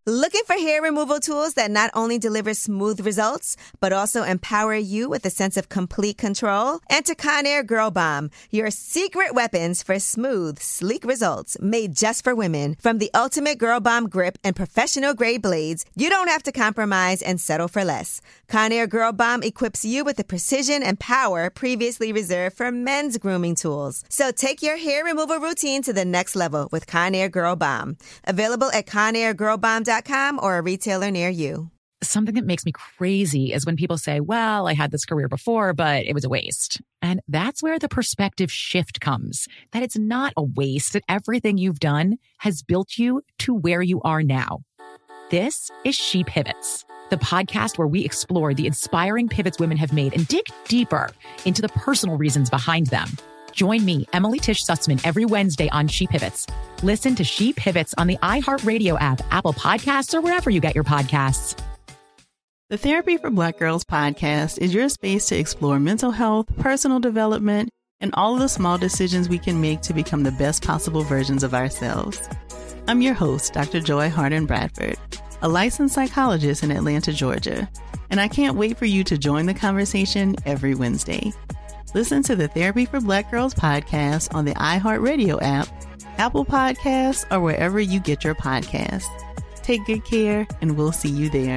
Looking for hair removal tools that not only deliver smooth results, but also empower you with a sense of complete control? Enter Conair Girl Bomb, your secret weapons for smooth, sleek results made just for women. From the ultimate Girl Bomb grip and professional-grade blades, you don't have to compromise and settle for less. Conair Girl Bomb equips you with the precision and power previously reserved for men's grooming tools. So take your hair removal routine to the next level with Conair Girl Bomb. Available at ConairGirlBomb.com or a retailer near you. Something that makes me crazy is when people say, well, I had this career before, but it was a waste. And that's where the perspective shift comes, that it's not a waste, that everything you've done has built you to where you are now. This is She Pivots, the podcast where we explore the inspiring pivots women have made and dig deeper into the personal reasons behind them. Join me, Emily Tish Sussman, every Wednesday on She Pivots. Listen to She Pivots on the iHeartRadio app, Apple Podcasts, or wherever you get your podcasts. The Therapy for Black Girls podcast is your space to explore mental health, personal development, and all of the small decisions we can make to become the best possible versions of ourselves. I'm your host, Dr. Joy Harden Bradford, a licensed psychologist in Atlanta, Georgia, and I can't wait for you to join the conversation every Wednesday. Listen to the Therapy for Black Girls podcast on the iHeartRadio app, Apple Podcasts, or wherever you get your podcasts. Take good care, and we'll see you there.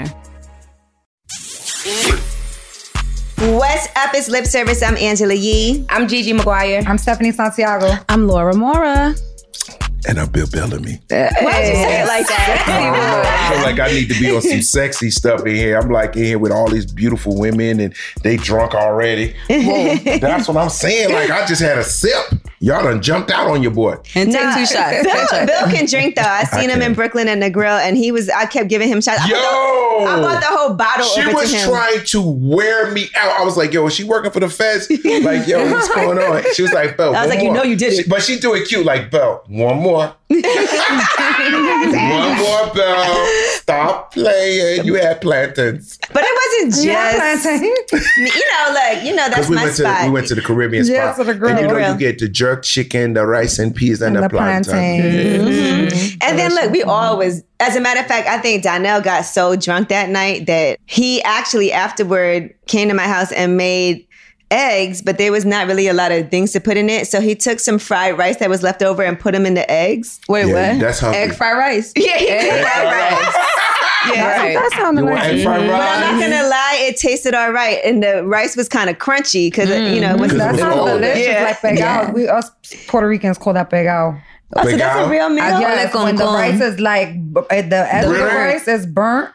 What's up? It's Lip Service. I'm Angela Yee. I'm Gigi McGuire. I'm Stephanie Santiago. I'm Laura Mora. And I'm Bill Bellamy. Why'd you say it like that? I feel like I need to be on some sexy stuff in here. I'm like in here with all these beautiful women and they drunk already. That's what I'm saying. Like I just had a sip. Y'all done jumped out on your boy. And take 2 shots. Bill can drink though. I seen him in Brooklyn in the grill and I kept giving him shots. Yo! I bought the whole bottle She over to him. was trying to wear me out. I was like, yo, is she working for the feds? Like, yo, what's going on? She was like, Belle, I was like, you know you did it. But she do it cute, like, Belle, one more. One more, Belle. Stop playing. You had plantains. But it wasn't just, that's my spot. We went to the Caribbean spot. To the grill. And you get the jerk chicken, the rice and peas, and the plantain. Mm-hmm. And then look, we always, as a matter of fact, I think Donnell got so drunk that night that he actually afterward came to my house and made eggs, but there was not really a lot of things to put in it. So he took some fried rice that was left over and put them in the eggs. Wait, what? That's hungry. Egg fried rice? Yeah, he did fried rice. Yeah, right. That sounded You want like egg fried rice? But I'm not gonna lie, it tasted all right, and the rice was kind of crunchy because it was. that sounds older. delicious. Yeah. Like pegao. We us Puerto Ricans call that pegao. Oh, so that's a real meal. Yes, when the rice is like the edible rice is burnt.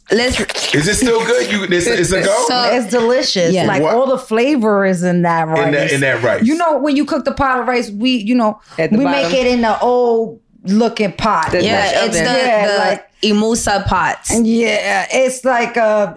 Is it still good? It's a go? It's delicious. Yeah. Like What? all the flavor is in that rice. In that rice. You know, when you cook the pot of rice, we make it in the old looking pot. It's the Imusa pots. Yeah, it's like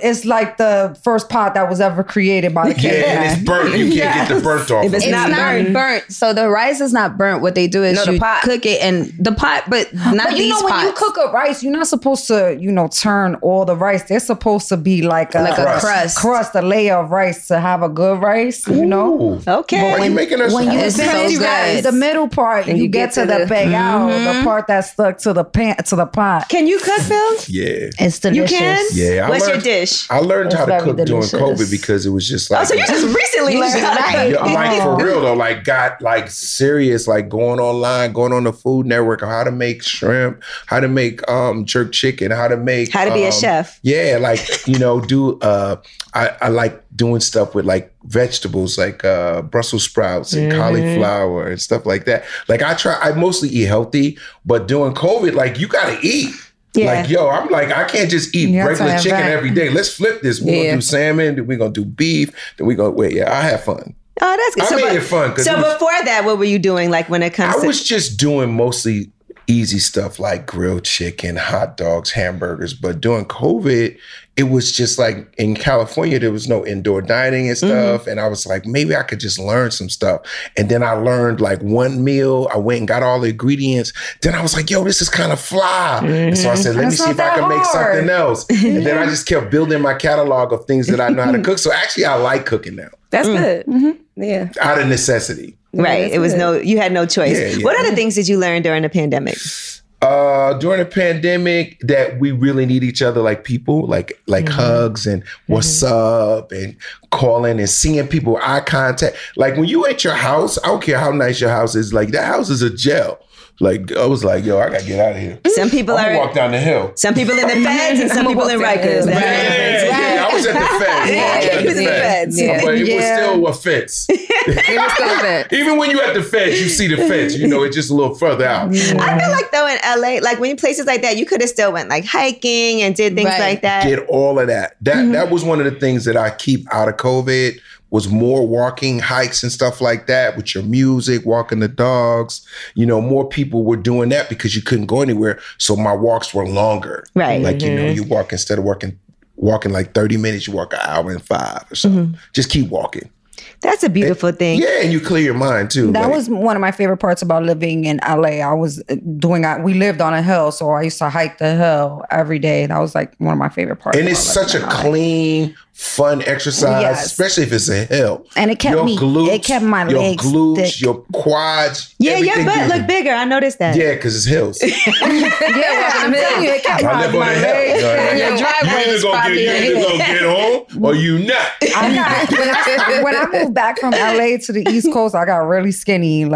the first pot that was ever created by the caveman. Yeah, and it's burnt. You can't get the burnt off. If it's It's not not burnt. So the rice is not burnt. What they do is the you pot. cook it in the pot, but not But these when pots. you cook a rice, you're not supposed to, turn all the rice. They're supposed to be like a crust. a layer of rice to have a good rice, Ooh. Okay. Why are you making us When you It's so finish good. the middle part, you get to the pegao, the part that's stuck to the pot. Can you cook, Bill? Yeah. It's delicious. You can? Yeah. What's your dish? I learned how to It's cook very during delicious. COVID because it was just like. Oh, so you just recently learned how to cook. Yeah, I'm like for real though, like got like serious, like going online, going on the Food Network on how to make shrimp, how to make jerk chicken, how to make How to be a chef. Yeah, like do I like doing stuff with like vegetables like Brussels sprouts and cauliflower and stuff like that. Like I mostly eat healthy, but during COVID, like you gotta eat. Yeah. Like, yo, I'm like, I can't just eat You have regular to chicken invent. every day. Let's flip this. We're going to do salmon, then we're going to do beef, then we're going to, I have fun. Oh, that's good. I made it fun. So before that, what were you doing? Like when it comes I to... was just doing mostly easy stuff like grilled chicken, hot dogs, hamburgers. But during COVID, it was just like in California, there was no indoor dining and stuff. And I was like, maybe I could just learn some stuff. And then I learned like one meal. I went and got all the ingredients. Then I was like, yo, this is kind of fly. And so I said, let me see if I can make something else. And then I just kept building my catalog of things that I know how to cook. So actually, I like cooking now. That's good. Yeah. Out of necessity. Right. It was you had no choice. Yeah. What other things did you learn during the pandemic? During the pandemic, that we really need each other like people, like hugs and what's up and calling and seeing people, eye contact. Like when you at your house, I don't care how nice your house is, like that house is a jail. Like I was like, yo, I gotta get out of here. Some people I'm gonna walk down the hill. Some people in the feds and some people in Rikers. Yeah, I was at the feds. He was in the feds. But it was still a fence. It was still a fence. Even when you at the feds, you see the fence. You know, it's just a little further out. I feel like though in LA, like when you places like that, you could have still went like hiking and did things like that. Did all of that. That was one of the things that I keep out of COVID. Was more walking, hikes and stuff like that with your music, walking the dogs. You know, more people were doing that because you couldn't go anywhere. So my walks were longer. Right. Like, you know, you walk instead of walking like 30 minutes, you walk an hour and 5 or something. Just keep walking. That's a beautiful thing. Yeah, and you clear your mind too. That was one of my favorite parts about living in LA. We lived on a hill, so I used to hike the hill every day. That was like one of my favorite parts. And it's such a clean, fun exercise, especially if it's a hill. And it kept my legs thick. Your quads. Yeah, your butt look bigger. I noticed that. Yeah, because it's hills. I'm telling you, it kept my legs. Your driveway is probably you either gonna get home or you not. I'm not. When I moved back from LA to the East Coast, I got really skinny.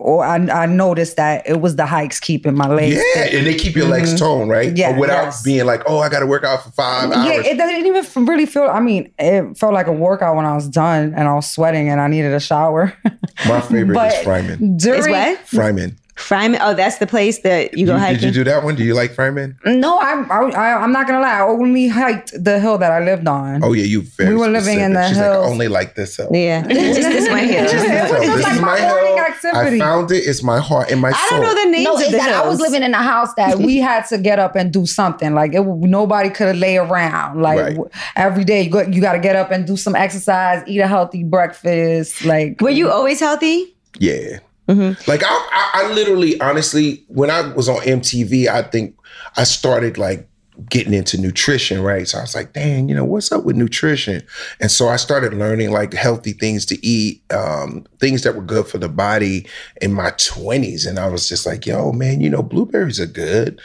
I noticed that it was the hikes keeping my legs thick. And they keep your legs toned, right? Yeah, but without being like, oh, I got to work out for 5 hours. Yeah, it didn't even really feel. I mean, it felt like a workout when I was done and I was sweating and I needed a shower. My favorite is Fryman. Is what? Fryman. Fryman. Oh, that's the place that you go hiking. Did you do that one? Do you like Fryman? No, I'm not gonna lie. I only hiked the hill that I lived on. Oh yeah, you. We were living in the She's hills. like, only like this hill. Yeah, just this my hill. This is my morning hill. activity. I found it. It's my heart and my soul. I don't know the names of the hills. I was living in a house that we had to get up and do something. Like nobody could lay around. Like every day, you got to get up and do some exercise, eat a healthy breakfast. Like, were you always healthy? Yeah. Like I literally, honestly, when I was on MTV, I think I started like getting into nutrition, right? So I was like, dang, what's up with nutrition? And so I started learning like healthy things to eat, things that were good for the body in my 20s. And I was just like, yo, man, blueberries are good.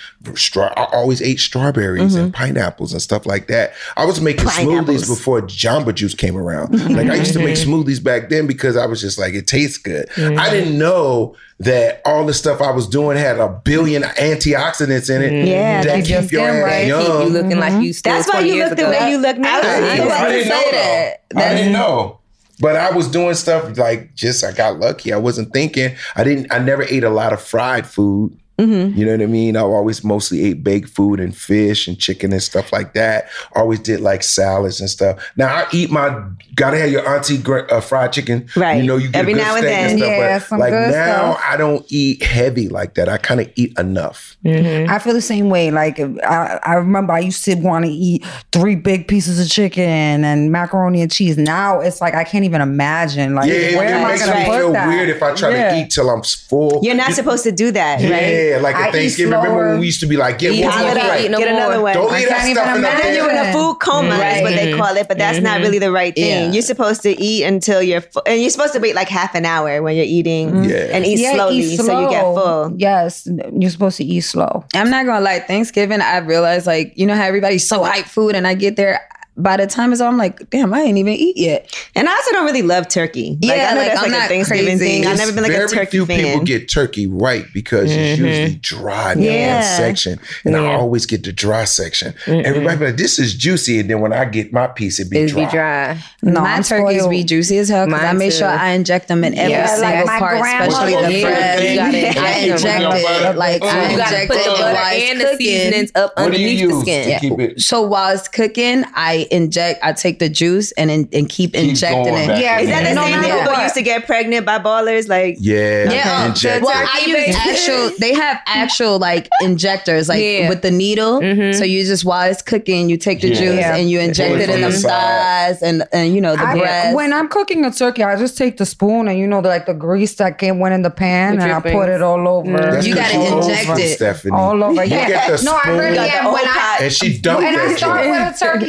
I always ate strawberries and pineapples and stuff like that. I was making smoothies before Jamba Juice came around. Like I used to make smoothies back then because I was just like, it tastes good. I didn't know that all the stuff I was doing had 1 billion antioxidants in it that keep your ass young. Keep you looking like you still. That's why you look the way you look now. I didn't know that. I didn't know. But I was doing stuff like I got lucky. I wasn't thinking. I never ate a lot of fried food. You know what I mean? I always mostly ate baked food and fish and chicken and stuff like that. Always did like salads and stuff. Now I eat gotta have your auntie fried chicken. Right. You get every a good now and steak then. and stuff. Yeah, but some like good now stuff. I don't eat heavy like that. I kind of eat enough. I feel the same way. Like I remember I used to want to eat 3 big pieces of chicken and macaroni and cheese. Now it's like I can't even imagine. Like where am I gonna put feel that? weird if I try to eat till I'm full. You're not supposed to do that, right? Yeah, like at Thanksgiving. Remember when we used to be like, get one more plate. Get another one. Don't eat that stuff in And then you're in a food coma is what they call it, but that's not really the right thing. Yeah. You're supposed to eat until you're full. And you're supposed to wait like half an hour when you're eating and eat slowly so you get full. Yes, you're supposed to eat slow. I'm not gonna lie, Thanksgiving, I realized like, how everybody's so hyped food and I get there, by the time it's all, I'm like, damn, I ain't even eat yet. And I also don't really love turkey. Yeah, I know like, that's I'm like not a Thanksgiving crazy. thing. I've never been like a turkey Very few fan. people get turkey right because it's usually dry in one section. And I always get the dry section. Everybody be like, this is juicy. And then when I get my piece, it be dry. No, my I'm turkeys spoiled. be juicy as hell because I make sure I inject them in every single my part, especially grandmother. the breast. I inject it. Like I You gotta inject put it the butter while and it's the seasonings cooking. up What do you underneath the use skin. to keep it? So while it's cooking, I take the juice and keep injecting going it. back. Yeah, Is that the same thing people used to get pregnant by ballers? Like, Yeah. Inject Well, it. I use actual. They have actual like injectors, like with the needle. So you just while it's cooking, you take the juice and you inject it in the thighs and the breast. When I'm cooking a turkey, I just take the spoon and the grease that went in the pan and I put it all over. That's You 'cause gotta she's old inject school, it. Stephanie. All over. You Yeah. get the No, I spoon really am. old pot. and she dumped When I that start shit. with a turkey, I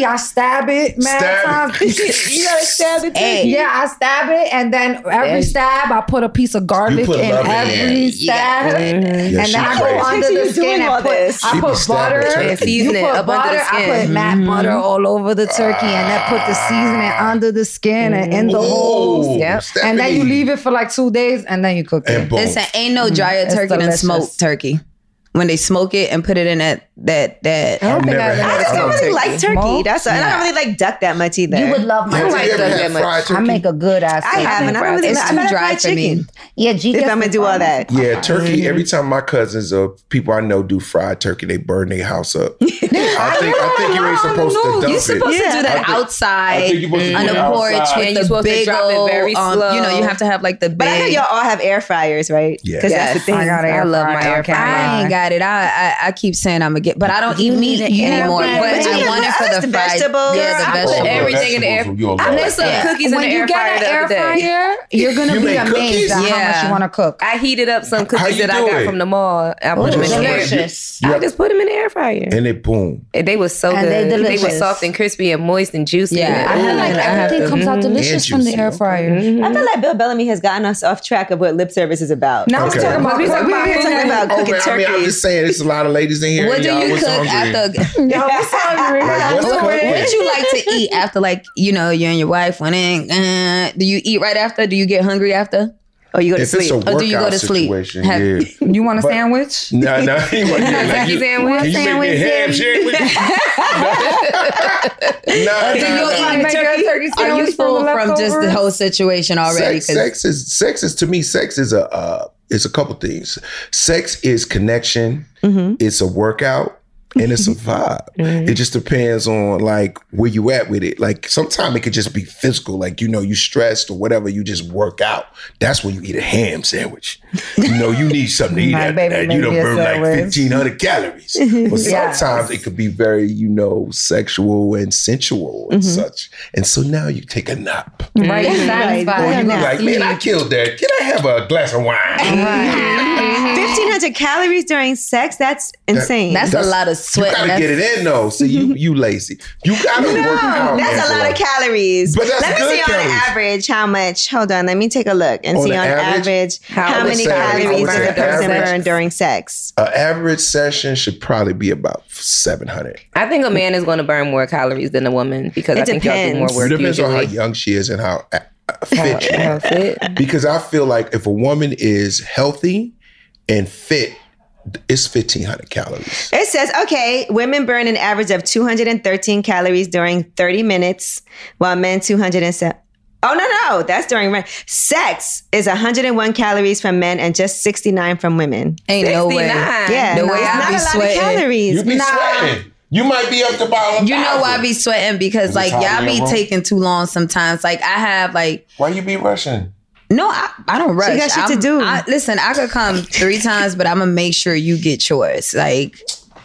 stab it mad times. You gotta stab the turkey. Yeah, I stab it, and then every stab I put a piece of garlic in every stab, and then I go under the skin and I put butter and seasoning up under the skin. I put matte butter all over the turkey, and then put the seasoning under the skin and in the holes. Yep. And then you leave it for like 2 days, and then you cook it. Listen, ain't no drier turkey than smoked turkey. When they smoke it and put it in that I don't really like turkey. That's and I don't really like duck that much either. You would love my like duck that much. I make a good ass. I haven't. I don't really. It's too dry for me. Yeah, G. If I'm gonna do all that. Yeah, turkey. Every time my cousins or people I know do fried turkey, they burn their house up. I think you ain't supposed to dump it. You're supposed to do that outside on the porch with the big old. You know, you have to have like the big. But I know y'all all have air fryers, right? Yeah. Because that's the thing. I love my air fryer. I ain't got it. I keep saying I'm gonna get, but I don't eat meat anymore. But I want it for the fried vegetables. Yeah, the vegetables. Everything in the air. I put some cookies in the air fryer the other day. You're gonna be amazed at how much you want to cook. I heated up some cookies that I got from the mall. I put them in the air. I just put them in the air fryer, and it boom. They were so good. They were soft and crispy and moist and juicy. Yeah, I feel like everything comes out delicious from the air fryer. I feel like Bill Bellamy has gotten us off track of what lip service is about. Now we're talking about cooking turkey. I'm just saying, there's a lot of ladies in here. What do you cook after? Y'all was hungry. What you like to eat after, like, you know, you and your wife went in? Do you eat right after? Do you get hungry after? Or you go to sleep? Or do you go to sleep? You want a sandwich? No. Turkey sandwich? Can you make me a ham sandwich? Are you full from just the whole situation already? Sex is to me. Sex is a couple things. Sex is connection. Mm-hmm. It's a workout. And it's a vibe. Mm-hmm. It just depends on like where you at with it. Like sometimes it could just be physical. Like, you know, you stressed or whatever, you just work out. That's when you eat a ham sandwich. You know, you need something to eat after that. You don't burn like 1,500 calories. But sometimes it could be very, you know, sexual and sensual and such. And so now you take a nap. Right. Or you like, man, I killed that. Can I have a glass of wine? 1,500 calories during sex? That's insane. That's a lot of sweat. You gotta get it in though. See, you lazy. You gotta work out. That's a lot of calories. But let me see on average how much. Hold on, let me take a look and see on average how many calories does a person burn during sex. An average session should probably be about 700. I think a man is going to burn more calories than a woman because I think y'all do more work. It depends on how young she is and how fit she is. Because I feel like if a woman is healthy and fit, it's 1,500 calories. It says, okay, women burn an average of 213 calories during 30 minutes, while men 207. Oh, no, that's during sex is 101 calories from men and just 69 from women. Ain't 69. No way. Yeah, the way I be sweating. Calories. You be sweating. You might be up to about 1,000. You know why I be sweating? Because like y'all be taking too long sometimes. Like I have like. Why you be rushing? No, I don't rush. You got shit to do. Listen, I could come 3 times, but I'm going to make sure you get yours. Like,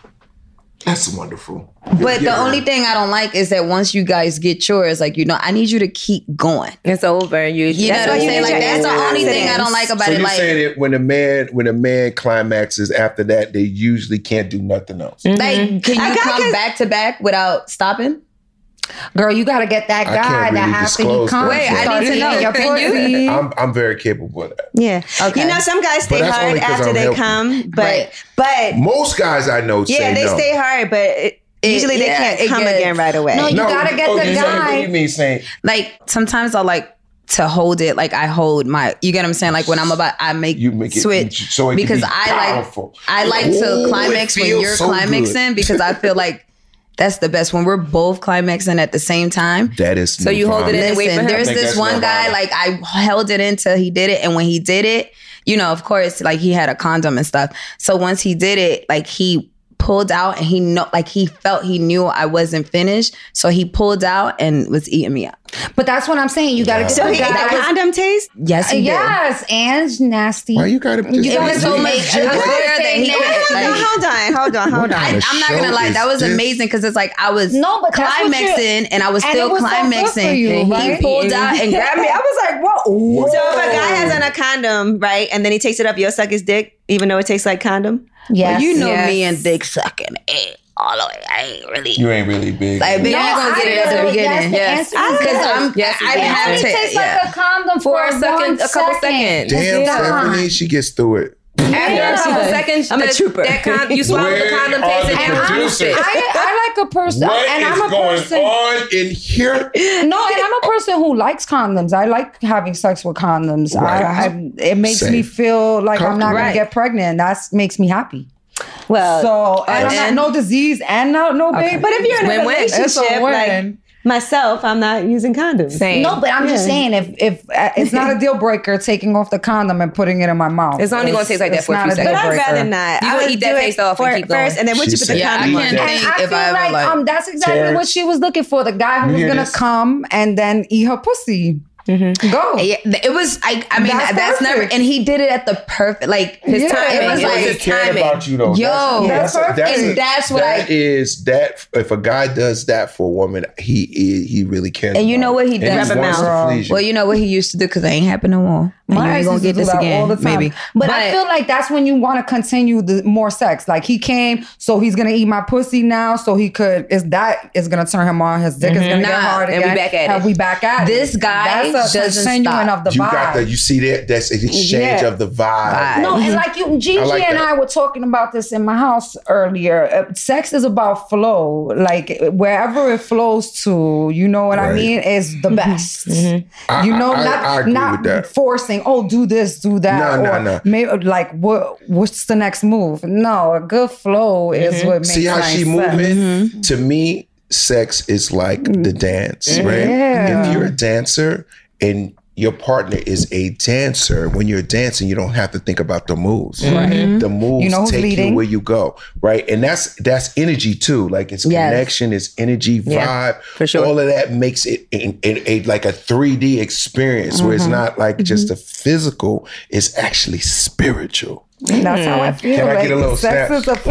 that's wonderful. But the only thing I don't like is that once you guys get yours, like, you know, I need you to keep going. It's over. You know what I'm saying? Like, that's the only thing I don't like about it. So like, saying that when a man climaxes after that, they usually can't do nothing else. Mm-hmm. Like, can you come back to back without stopping? Girl, you got to get that guy that after he comes. Wait, I need to know. Can you? I'm very capable of that. Yeah. Okay. You know, some guys stay hard after they come, but most guys I know say they stay hard, but usually they can't come again right away. No, you got to get the guy. What do you mean saying? Like, sometimes I like to hold it, like I hold my, you get what I'm saying? Like when I make it switch so it because can be I like to climax when you're so climaxing because I feel like that's the best when we're both climaxing at the same time. That is so you hold it in and wait for him. There's this one guy, like I held it until he did it, and when he did it, you know, of course, like he had a condom and stuff. So once he did it, like he pulled out and he felt he knew I wasn't finished. So he pulled out and was eating me up. But that's what I'm saying. You got to get the guy. That condom taste? Yes, he did. Yes, and nasty. Why you got to just... It was so make sure that he... Hold on. I'm not going to lie. That was amazing because it's like I was climaxing and I was still climaxing. He pulled out and grabbed me. I was like, whoa. So if a guy has on a condom, right, and then he takes it up, you'll suck his dick, even though it tastes like condom? Yes. Well, you know me and dick sucking. all the way. I ain't really. You ain't really big. Like, big, you gonna get it at the beginning. Yes. Because I have to. It takes like a condom for a couple seconds. Damn, Stephanie, she gets through it. After a second, I'm a trooper. You swallow the condom, taste it, and producers? I like a person, What and is I'm a going person. on in here? No, and I'm a person who likes condoms. I like having sex with condoms. Right. It makes me feel like I'm not gonna get pregnant. That makes me happy. Well, So and I'm not no disease and no baby. but if you're in a Win-win. It's a relationship, like win. myself, I'm not using condoms. Same. No, but I'm just saying, if it's not a deal breaker taking off the condom and putting it in my mouth. It's only gonna taste like that for a few not seconds. But deal I'd breaker. rather not. You I gonna would eat that do it taste off and keep going. first, and then once you put the She said, condom I on. can't And think I if feel I ever, like like, that's exactly what Terrence. she was looking for. The guy who You was hear gonna this? come and then eat her pussy. Go. Yeah, it was. I mean, that's never. perfect. And he did it at the perfect. Like his Yeah, timing. it was It was like- his cared timing. about you though. Yo, That's perfect. And that's what that is that. If a guy does that for a woman, he really cares. And you about know what he it. does? And he wants to please you. Well, you know what he used to do because it ain't happen no more. And you My ain't ex gonna used to get do this that again, all the time. maybe. But I feel like that's when you want to continue the more sex. Like he came, so he's gonna eat my pussy now, so he could. Is gonna turn him on? His dick is gonna get hard and again. we back at it. And we back at This it. guy that's a doesn't continuing stop. of the You vibe. got you see that? That's an exchange Yeah. of the vibe. No, and like Gigi I like and that. I were talking about this in my house earlier. Sex is about flow. Like wherever it flows to, you know what I Right. mean, is the best. You I know, agree with not that. forcing. Oh, do this, do that, No, or no. maybe like what's the next move? No, a good flow is what makes See how nice she sex. moving? To me, sex is like the dance, right? Yeah. If you're a dancer and your partner is a dancer, when you're dancing, you don't have to think about the moves. The moves You know who's take leading. you where you go, right? And that's energy too. Like it's connection, it's energy, vibe. for sure. All of that makes it a like a 3D experience where it's not like just a physical, it's actually spiritual. That's how I feel. Can I like get a little sex snap? is a flow.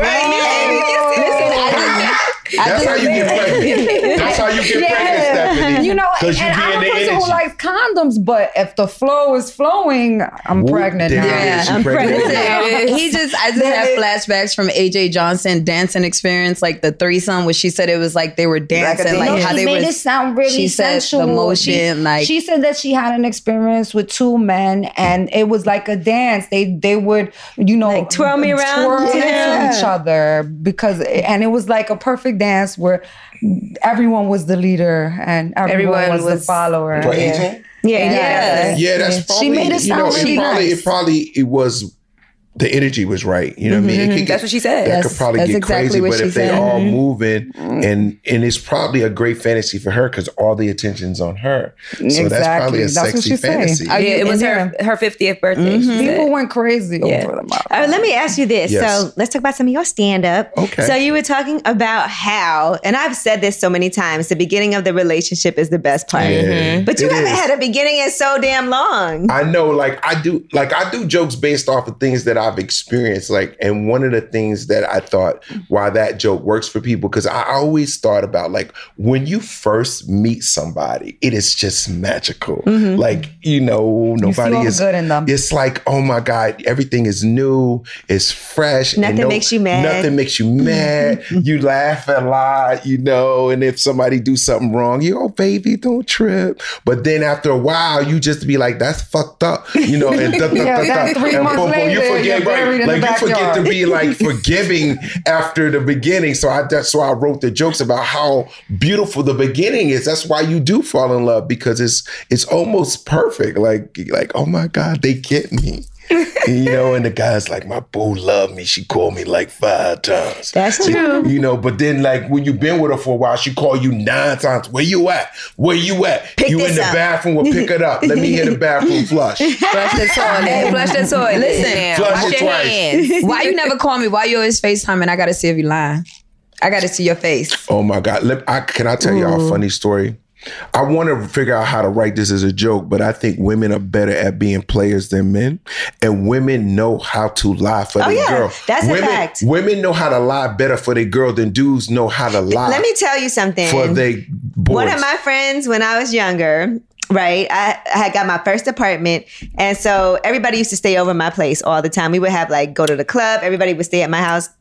That's how you get pregnant. That's how you get pregnant, Stephanie. You know, and Because you be I'm in a the person energy. who likes condoms, but if the flow is flowing, I'm Whoop, pregnant there now. it is. She I'm pregnant. pregnant. I just had flashbacks from AJ Johnson dancing experience, like the threesome, where she said it was like they were dancing, like how she they made were. it sound really she said sensual. the motion, she said that she had an experience with two men, and it was like a dance. They would, you know, Like twirl me around? twirl Yeah. into each other and it was like a perfect dance where everyone was the leader and everyone was the follower. For AJ? Yeah. Yeah, that's probably, She made it sound really nice. it was the energy was right. You know what I mean? It could That's what she said. That could probably That's get exactly crazy, what but she if they said. all moving and it's probably a great fantasy for her because all the attention's on her. So that's probably a Exactly. That's what sexy she said. fantasy. Yeah, it was her 50th birthday. she said. People went crazy over them. All right, let me ask you this. Yes. So let's talk about some of your stand-up. Okay. So you were talking about how, and I've said this so many times, the beginning of the relationship is the best part. Yeah, But you it haven't is. had a beginning in so damn long. I know, like I do jokes based off of things that I've experienced. Like, and one of the things that I thought why that joke works for people, because I always thought about like when you first meet somebody, it is just magical. Like, you know, nobody all the is good in them. It's like, oh my God, everything is new, it's fresh. and Nothing makes you mad. Nothing makes you mad. You laugh a lot, you know, and if somebody do something wrong, oh baby, don't trip. But then after a while, you just be like, that's fucked up, you know, and then 3 and months boom, boom, you later, forget, you're buried in the like you forget backyard. to be like forgiving after the beginning. So that's why I wrote the jokes about how beautiful the beginning is. That's why you do fall in love, because it's almost perfect. Like oh my God, they get me. You know, and the guy's like, my boo loved me. She called me like 5 times. That's true. You know, but then like when you've been with her for a while, she call you 9 times. Where you at? Where you at? Pick You in this the up. bathroom, we'll pick it up. Let me hear the bathroom flush. Flush the toilet. Flush the toilet. Listen, flush wash it your twice. hands. Why you never call me? Why you always FaceTime and I gotta see if you lying? I gotta see your face. Oh my God. Can I tell y'all a funny story? I want to figure out how to write this as a joke, but I think women are better at being players than men. And women know how to lie for their girl. That's a women, fact. Women know how to lie better for their girl than dudes know how to lie Let me tell you something. for their boys. One of my friends, when I was younger, right, I had got my first apartment. And so everybody used to stay over at my place all the time. We would have like go to the club. Everybody would stay at my house.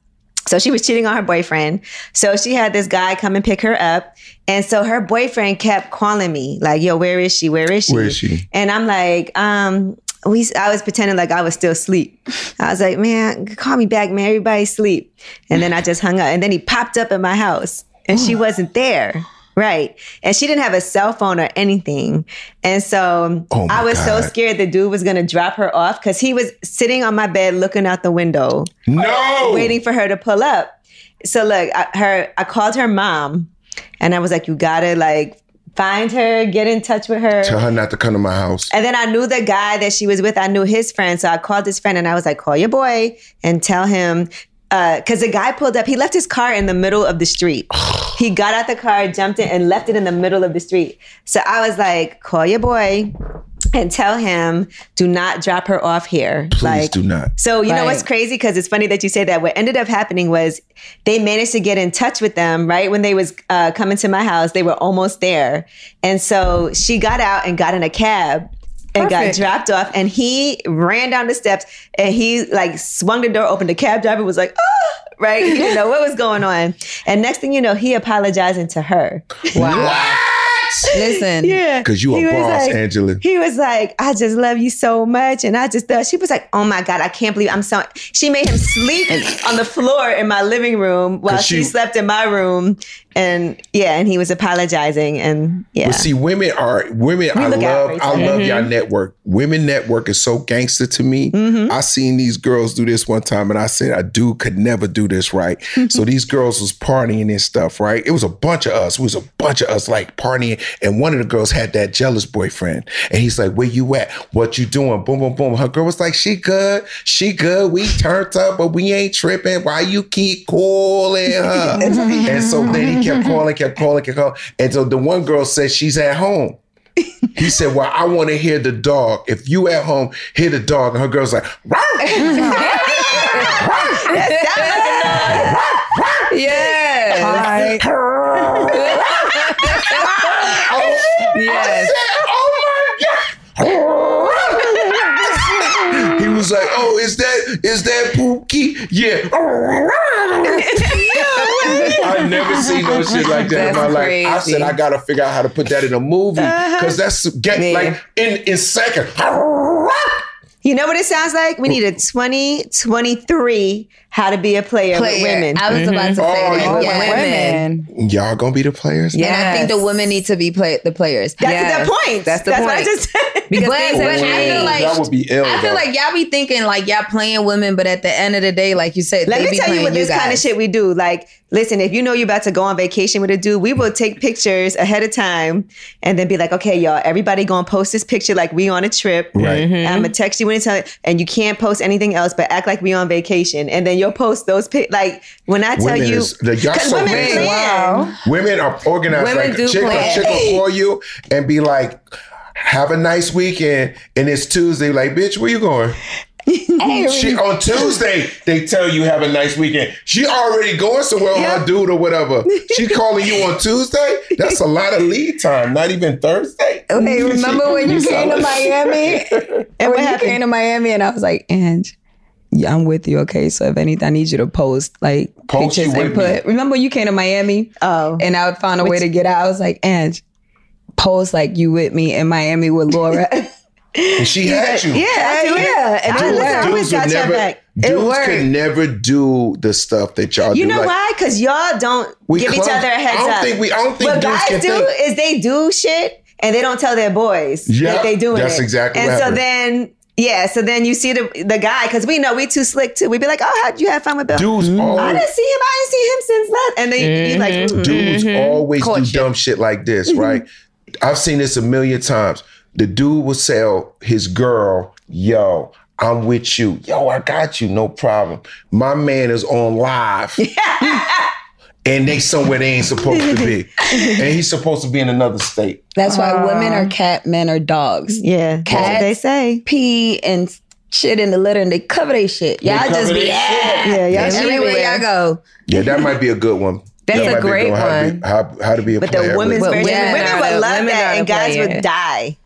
So she was cheating on her boyfriend. So she had this guy come and pick her up. And so her boyfriend kept calling me like, yo, where is she? Where is she? Where is she? And I'm like, I was pretending like I was still asleep. I was like, man, call me back, man. Everybody's asleep. And then I just hung up. And then he popped up at my house and she wasn't there. Right. And she didn't have a cell phone or anything. And so I was so scared the dude was going to drop her off because he was sitting on my bed looking out the window. No! Waiting for her to pull up. So look, I called her mom and I was like, you got to like find her, get in touch with her. Tell her not to come to my house. And then I knew the guy that she was with. I knew his friend. So I called his friend and I was like, call your boy and tell him. Because the guy pulled up, he left his car in the middle of the street. He got out the car, jumped in, and left it in the middle of the street. So I was like, call your boy and tell him, do not drop her off here. Please do not. So you know what's crazy? Because it's funny that you say that. What ended up happening was they managed to get in touch with them right when they was coming to my house. They were almost there. And so she got out and got in a cab. And got dropped off, and he ran down the steps, and he like swung the door open. The cab driver was like, "Oh!" Right? He didn't know what was going on. And next thing you know, he apologizing to her. Wow. What? Listen. Yeah. Because you a boss, like, Angela. He was like, I just love you so much. And I just thought, she was like, oh my God, I can't believe I'm so. She made him sleep on the floor in my living room while she slept in my room. And and he was apologizing. And But see, women. I love y'all network. Women network is so gangster to me. I seen these girls do this one time and I said, a dude could never do this right. So these girls was partying and stuff, right? It was a bunch of us. It was a bunch of us like partying. And one of the girls had that jealous boyfriend. And he's like, where you at? What you doing? Boom, boom, boom. Her girl was like, she good. She good. We turned up, but we ain't tripping. Why you keep calling her? And so then he kept calling. And so the one girl said she's at home. He said, well, I want to hear the dog. If you at home, hear the dog. And her girl's like, yes. Hi. Yes. Oh my God. He was like, oh, is that Pookie? Yeah. I've never seen no shit like that in my life. I said, I got to figure out how to put that in a movie because that's like in second. You know what it sounds like? We need a 2023 How to Be a Player with women. I was about to say that. Women. Y'all gonna be the players? Yeah, and I think the women need to be the players. That's the point. That's the point. What I just said. Because I feel like that would be ill. I feel like y'all be thinking like y'all playing women, but at the end of the day, like you said, let they me be tell you playing what this guys. kind of shit we do. Like, listen, if you know you're about to go on vacation with a dude, we will take pictures ahead of time and then be like, okay, y'all, everybody gonna post this picture like we on a trip. Right. I'm gonna text you when it's and you can't post anything else, but act like we on vacation. And then you'll post those like when I tell women you, y'all so women wow. Women are organized. Women like do chick will call you and be like, have a nice weekend, and it's Tuesday. Like, bitch, where you going? On Tuesday, they tell you have a nice weekend. She already going somewhere with her dude or whatever. She calling you on Tuesday? That's a lot of lead time. Not even Thursday. Hey, remember when you came to Miami? And when you came to Miami, and I was like, Ange, I'm with you, okay? So if anything, I need you to post pictures and put. Remember you came to Miami? Oh, and I found a way to get out. I was like, Ange, post like you with me in Miami with Laura. And she had you. Yeah. And I always got your back. Dudes could never do the stuff that y'all do. You know why? Because y'all don't give each other a heads up. I don't think what dudes guys do is they do shit and they don't tell their boys that they doing it. That's exactly what happened. So then you see the guy, because we know we too slick too. We be like, oh, how'd you have fun with Bill? Dudes I didn't see him since last. And then you like, dudes always do dumb shit like this, right? I've seen this a million times. The dude will tell his girl, yo, I'm with you. Yo, I got you, no problem. My man is on live. And they somewhere they ain't supposed to be. And he's supposed to be in another state. That's why women are cat, men are dogs. Yeah. Cats, they say. Pee and shit in the litter and they cover their shit. Y'all just be, y'all everywhere y'all go. Yeah, that might be a good one. That's a great one. How to be a player. But the women's version, women would love that, and guys would die.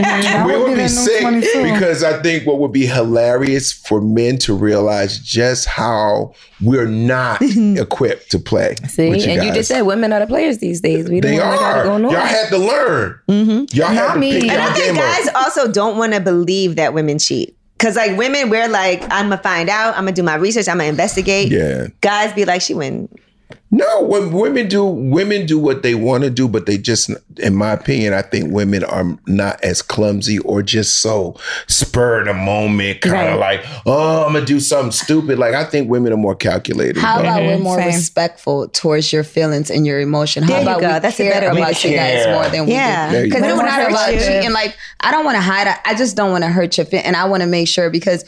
We would be sick because I think what would be hilarious for men to realize just how we're not equipped to play. See, and you just said women are the players these days. They are. Y'all had to learn. Y'all had to pick And I think guys up. also don't want to believe that women cheat. Because like women, we're like, I'm going to find out. I'm going to do my research. I'm going to investigate. Yeah. Guys be like, she wouldn't. No, when women do what they want to do, but they just, in my opinion, I think women are not as clumsy or just so spur of the moment, kind of like, oh, I'm gonna do something stupid. Like I think women are more calculated. How about we're more respectful towards your feelings and your emotion? How about we care about you guys more than we do? Because it's not about cheating. Like I don't want to hide. I just don't want to hurt your feelings, and I want to make sure because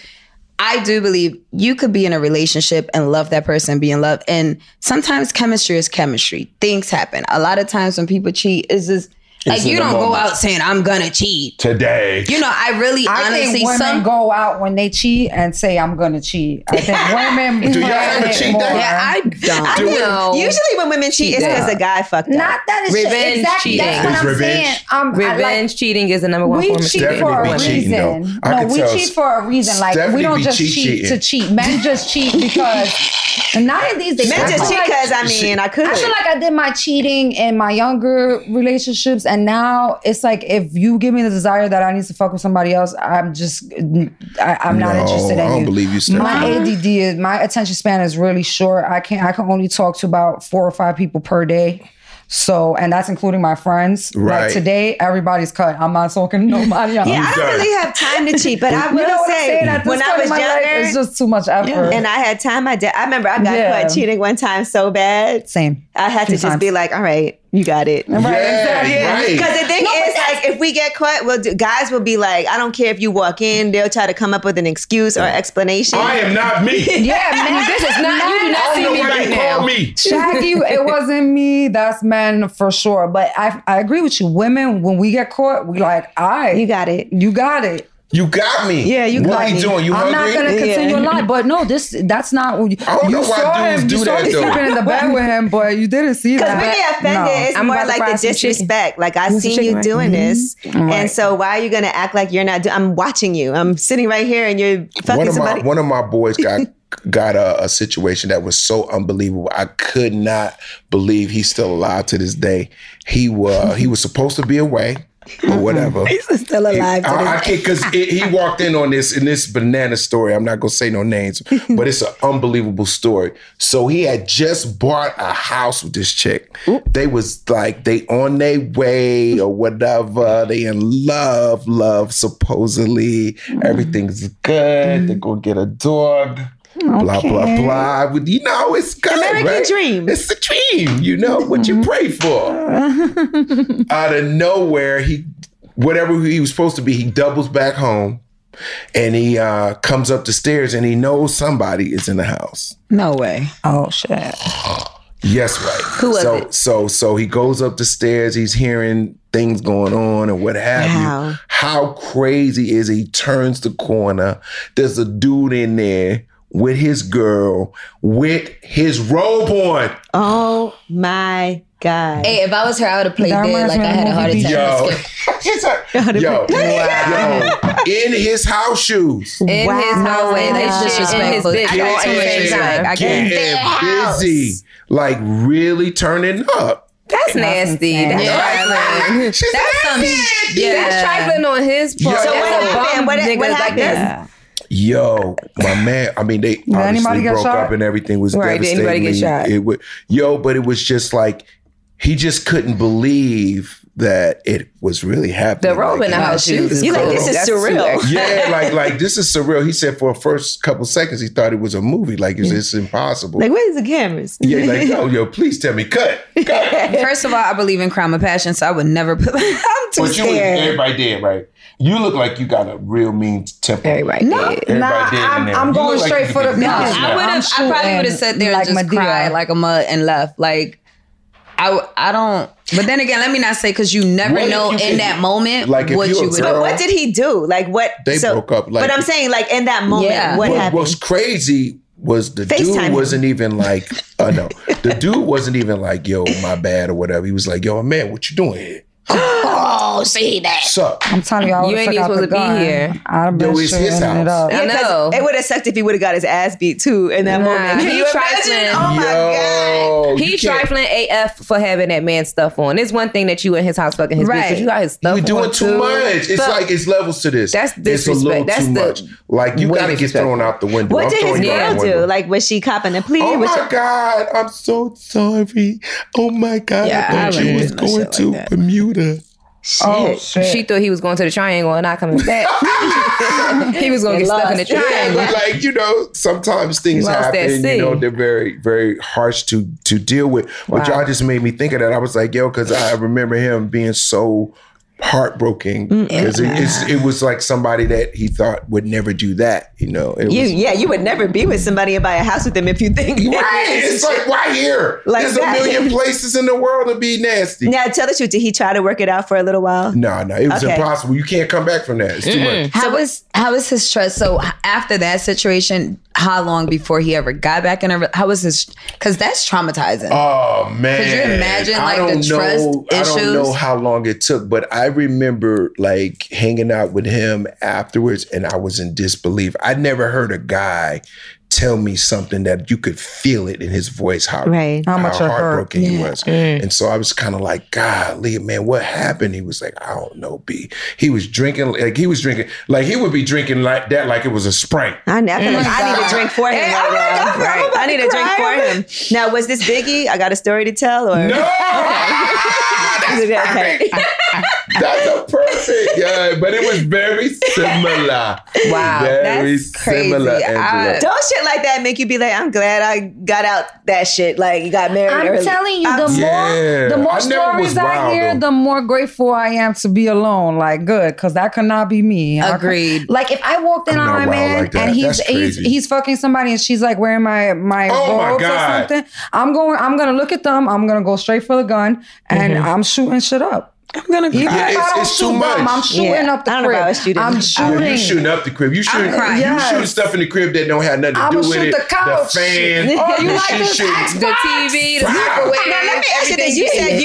I do believe you could be in a relationship and love that person, be in love. And sometimes chemistry is chemistry. Things happen. A lot of times when people cheat, it's just like you don't go out saying, I'm going to cheat today. You know, I honestly think women go out when they cheat and say, I'm going to cheat. I think women do y'all ever cheat? Yeah, I don't. know. Usually when women cheat, it's because the guy fucked up. Not that it's revenge cheating. That's what I'm revenge? saying. Revenge cheating is the number one form of cheating. We cheat for a reason. No, we cheat for a reason. Like we don't just cheat to cheat. Men just cheat because not in these days. Men just cheat because I could. I feel like I did my cheating in my younger relationships. And now it's like, if you give me the desire that I need to fuck with somebody else, I'm not interested in you. I don't believe you, Stephanie. My ADD is, my attention span is really short. I can only talk to about 4 or 5 people per day. So, and that's including my friends. Right. Like today, everybody's cut. I'm not talking to nobody else. Yeah, I don't really have time to cheat, but I will say, when I was younger, it's just too much effort. And I had time. I remember I got caught cheating one time so bad. Same. I had to just be like, all right, you got it. Right. Because the thing is, like, if we get caught, guys will be like, I don't care if you walk in, they'll try to come up with an excuse or explanation. I am not me. Yeah, man. This is not, you do not see me right now. Shaggy, it wasn't me. That's men for sure. But I agree with you. Women, when we get caught, we like, all right. You got it. You got it. You got me. Yeah, you got me. What are you doing? You I'm hungry? not going to continue a lie. But no, that's not what you I don't know why dudes do that, though. You saw me sleeping in the bed with him, but you didn't see that. Because we get offended. It's more like the disrespect. Like, I seen you doing this. And so why are you going to act like you're not I'm watching you. I'm sitting right here and you're fucking somebody. One of my boys got a situation that was so unbelievable. I could not believe he's still alive to this day. He was supposed to be away or whatever. He's still alive to this day. Because he walked in on this banana story. I'm not going to say no names, but it's an unbelievable story. So he had just bought a house with this chick. They was like, they on their way or whatever. They in love, supposedly. Everything's good. They're going to get a dog. Blah, blah, blah. You know, it's good, American dream. It's a dream. You know what you pray for. Out of nowhere, whatever he was supposed to be, he doubles back home and he comes up the stairs and he knows somebody is in the house. No way. Oh, shit. Yes, right. Who was it? So he goes up the stairs. He's hearing things going on and what have you. How crazy is it? He turns the corner. There's a dude in there with his girl, with his robe on. Oh my God. Hey, if I was her, I would have played dead like I had a heart attack. Yo, in his house shoes. In his house. That's disrespectful. I can't busy. Like really turning up. That's nasty. That's trifling. That's some shit. That's trifling on his part. So what happened? Yo, my man. I mean, they obviously broke up and everything was devastating. Did anybody get shot? But it was just like he just couldn't believe that it was really happening. The robe in the house shoes. You like, this is surreal. Yeah, like this is surreal. He said for the first couple seconds he thought it was a movie. Like it's impossible. Like, where's the cameras? Yeah, like yo, please tell me, cut. First of all, I believe in crime of passion, so I would never put. I'm too scared. Everybody did, right? You look like you got a real mean temper. Everybody did. I'm going straight for the gun. I probably would have sat there and just cried like a mud and left. Like, I don't. But then again, let me not say, because you never know in that moment what you would do. But what did he do? Like what? They broke up. Like, but I'm saying, like in that moment, what happened? What's crazy was the dude wasn't even like, no, the dude wasn't even like, yo, my bad or whatever. He was like, yo, man, what you doing here? Oh, see that. Suck. I'm telling you, you ain't even supposed to be here. I'd have been it's his house. it up. I know. It would have sucked if he would have got his ass beat too in that moment. Can you imagine? Oh my God. He trifling AF for having that man stuff on. It's one thing that you in his house fucking his bitch, but you got his stuff on. You're doing too much. It's like, it's levels to this. That's disrespect. It's a little too much. Like, you got to get thrown out the window. What did his girl do? Like, was she copping a plea? Oh my God, I'm so sorry. Oh my God, I thought you was going to Bermuda. Shit. Oh, shit. She thought he was going to the triangle and not coming back. He was going to get stuck in the triangle. Yeah, like, you know, sometimes things happen, you know, they're very, very harsh to deal with. But y'all just made me think of that. I was like, yo, because I remember him being so heartbroken because it was like somebody that he thought would never do that, you know. You would never be with somebody and buy a house with them if you think right. It's like, why here? Like there's a million places in the world to be nasty. Now tell the truth, did he try to work it out for a little while? No, it was impossible. You can't come back from that. It's too much. How was his trust? So after that situation, how long before he ever got back in how was his, because that's traumatizing. Oh man, could you imagine the trust issues? I don't know how long it took, but I remember like hanging out with him afterwards and I was in disbelief. I'd never heard a guy tell me something that you could feel it in his voice, how much heartbroken he was. And so I was kind of like, golly, man, what happened? He was like, I don't know, B. He was drinking, like he would be drinking like that, like it was a Sprite. I need to drink for him. I need to drink for him. Now, was this Biggie? I got a story to tell, or no? Okay. That's a perfect, but it was very similar. Wow, very that's crazy. Similar, Angela. Don't shit like that make you be like, I'm glad I got out that shit. Like, you got married early. I'm telling you, the more stories I hear, the more grateful I am to be alone. Like, good, because that could not be me. Agreed. Like, if I walked in on my man like and he's fucking somebody and she's like wearing my robes or something, I'm gonna look at them. I'm gonna go straight for the gun and I'm shooting shit up. I'm gonna cry. It's too much. I'm shooting up the crib. I'm shooting. You shooting up the crib. You shooting stuff in the crib that don't have nothing to do with it. The couch. The fan. Oh, you like this Xbox? The TV, the microwave. Now let me ask you this. You said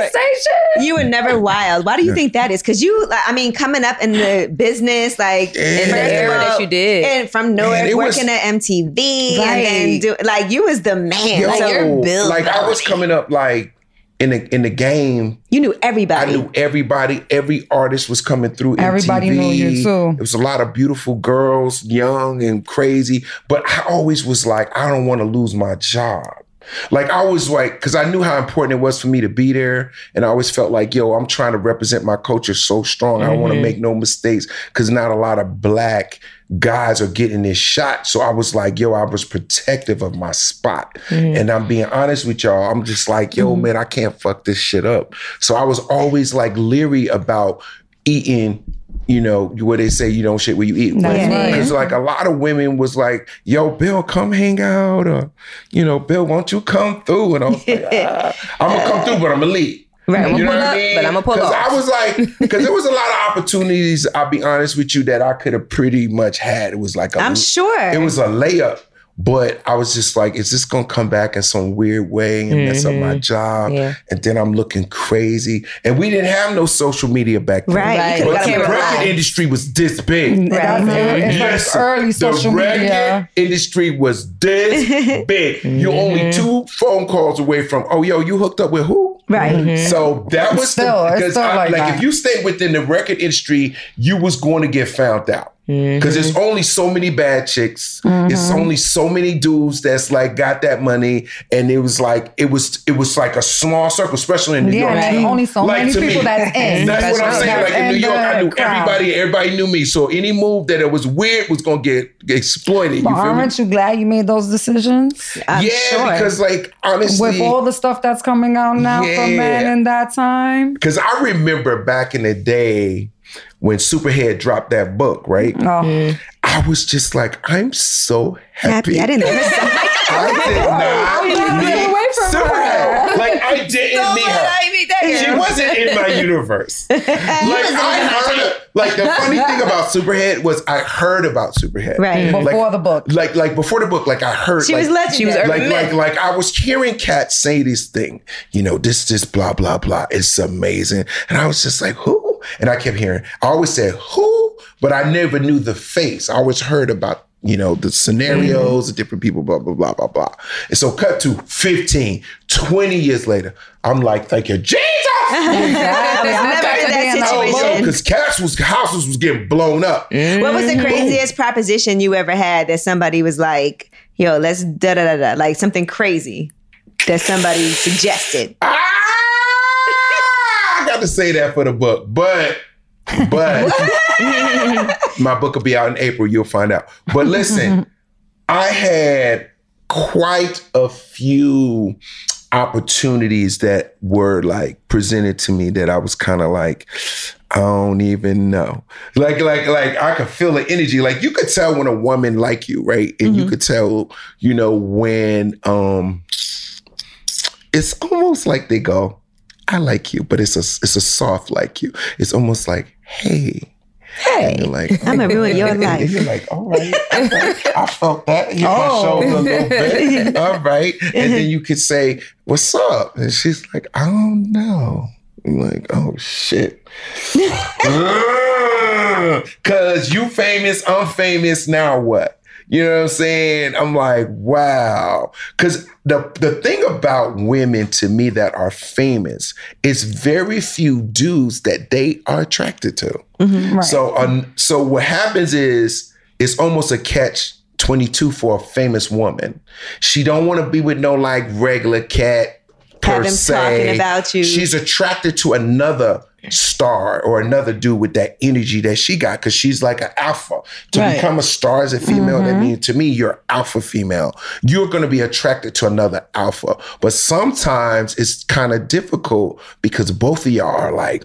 you were never wild. Why do you think that is? Because coming up in the business, like in the era that you did, and from nowhere working at MTV, and then you was the man. You're built. Like I was coming up like. In the game, you knew everybody. I knew everybody. Every artist was coming through. Everybody MTV. knew you too. There was a lot of beautiful girls, young and crazy. But I always was like, I don't want to lose my job. Like I was like, because I knew how important it was for me to be there. And I always felt like, yo, I'm trying to represent my culture so strong. I don't want to make no mistakes because not a lot of Black guys are getting this shot. So I was like, yo, I was protective of my spot. And I'm being honest with y'all. I'm just like, yo, man, I can't fuck this shit up. So I was always like leery about eating, you know, where they say you don't shit where you eat. Because like a lot of women was like, yo, Bill, come hang out. Or, you know, Bill, won't you come through? And I was like, I'm going to come through, but I'm going to leave. Right, you know what I mean? But I'm gonna pull up. I was like, because there was a lot of opportunities, I'll be honest with you, that I could have pretty much had. It was like I'm sure. It was a layup. But I was just like, is this going to come back in some weird way and mess up my job? Yeah. And then I'm looking crazy. And we didn't have no social media back then. Right. But the record industry was this big. Right. Yes. Early social media. The record industry was this big. You're only 2 phone calls away from, oh, yo, you hooked up with who? Right. So that was because if you stayed within the record industry, you was going to get found out. Because there's only so many bad chicks. It's only so many dudes that's like got that money, and it was like a small circle, especially in New York. There's only so many people that's in. That's what I'm saying. Like in New York, I knew everybody. Everybody knew me. So any move that it was weird was gonna get exploited. But aren't you glad you made those decisions? I'm sure. Because like honestly, with all the stuff that's coming out now from men in that time. Because I remember back in the day, when Superhead dropped that book, right? I was just like, I'm so happy. I didn't know. I did not need Superhead. Like, I didn't need her. She wasn't in my universe. Like the funny thing about Superhead was I heard about Superhead before the book. Like before the book, like I heard she was legendary. She was like I was hearing cats say this thing, this blah blah blah. It's amazing, and I was just like, who? And I kept hearing. I always said who, but I never knew the face. I always heard about the scenarios, the different people, blah, blah, blah, blah, blah. And so cut to 15, 20 years later, I'm like, thank you, Jesus! Because Cats' houses was getting blown up. What was the craziest proposition you ever had that somebody was like, yo, let's da-da-da-da, like something crazy that somebody suggested? I got to say that for the book, but my book will be out in April. You'll find out. But listen, I had quite a few opportunities that were like presented to me that I was kind of like, I don't even know. Like I could feel the energy. Like you could tell when a woman like you, right? And you could tell, when it's almost like they go, I like you, but it's a soft like you. It's almost like, hey, and you're like, I'm gonna ruin your life. And you're like, all right. I felt that. Hit my shoulder a little bit. All right. And then you could say, what's up? And she's like, I don't know. I'm like, oh shit. Cause you famous, I'm famous, now what? You know what I'm saying? I'm like, wow. Because the thing about women to me that are famous is very few dudes that they are attracted to. Right. So what happens is it's almost a catch-22 for a famous woman. She don't want to be with no like regular cat per se. Talking about you. She's attracted to another star or another dude with that energy that she got because she's like an alpha. To become a star as a female, that means to me, you're alpha female. You're going to be attracted to another alpha. But sometimes it's kind of difficult because both of y'all are like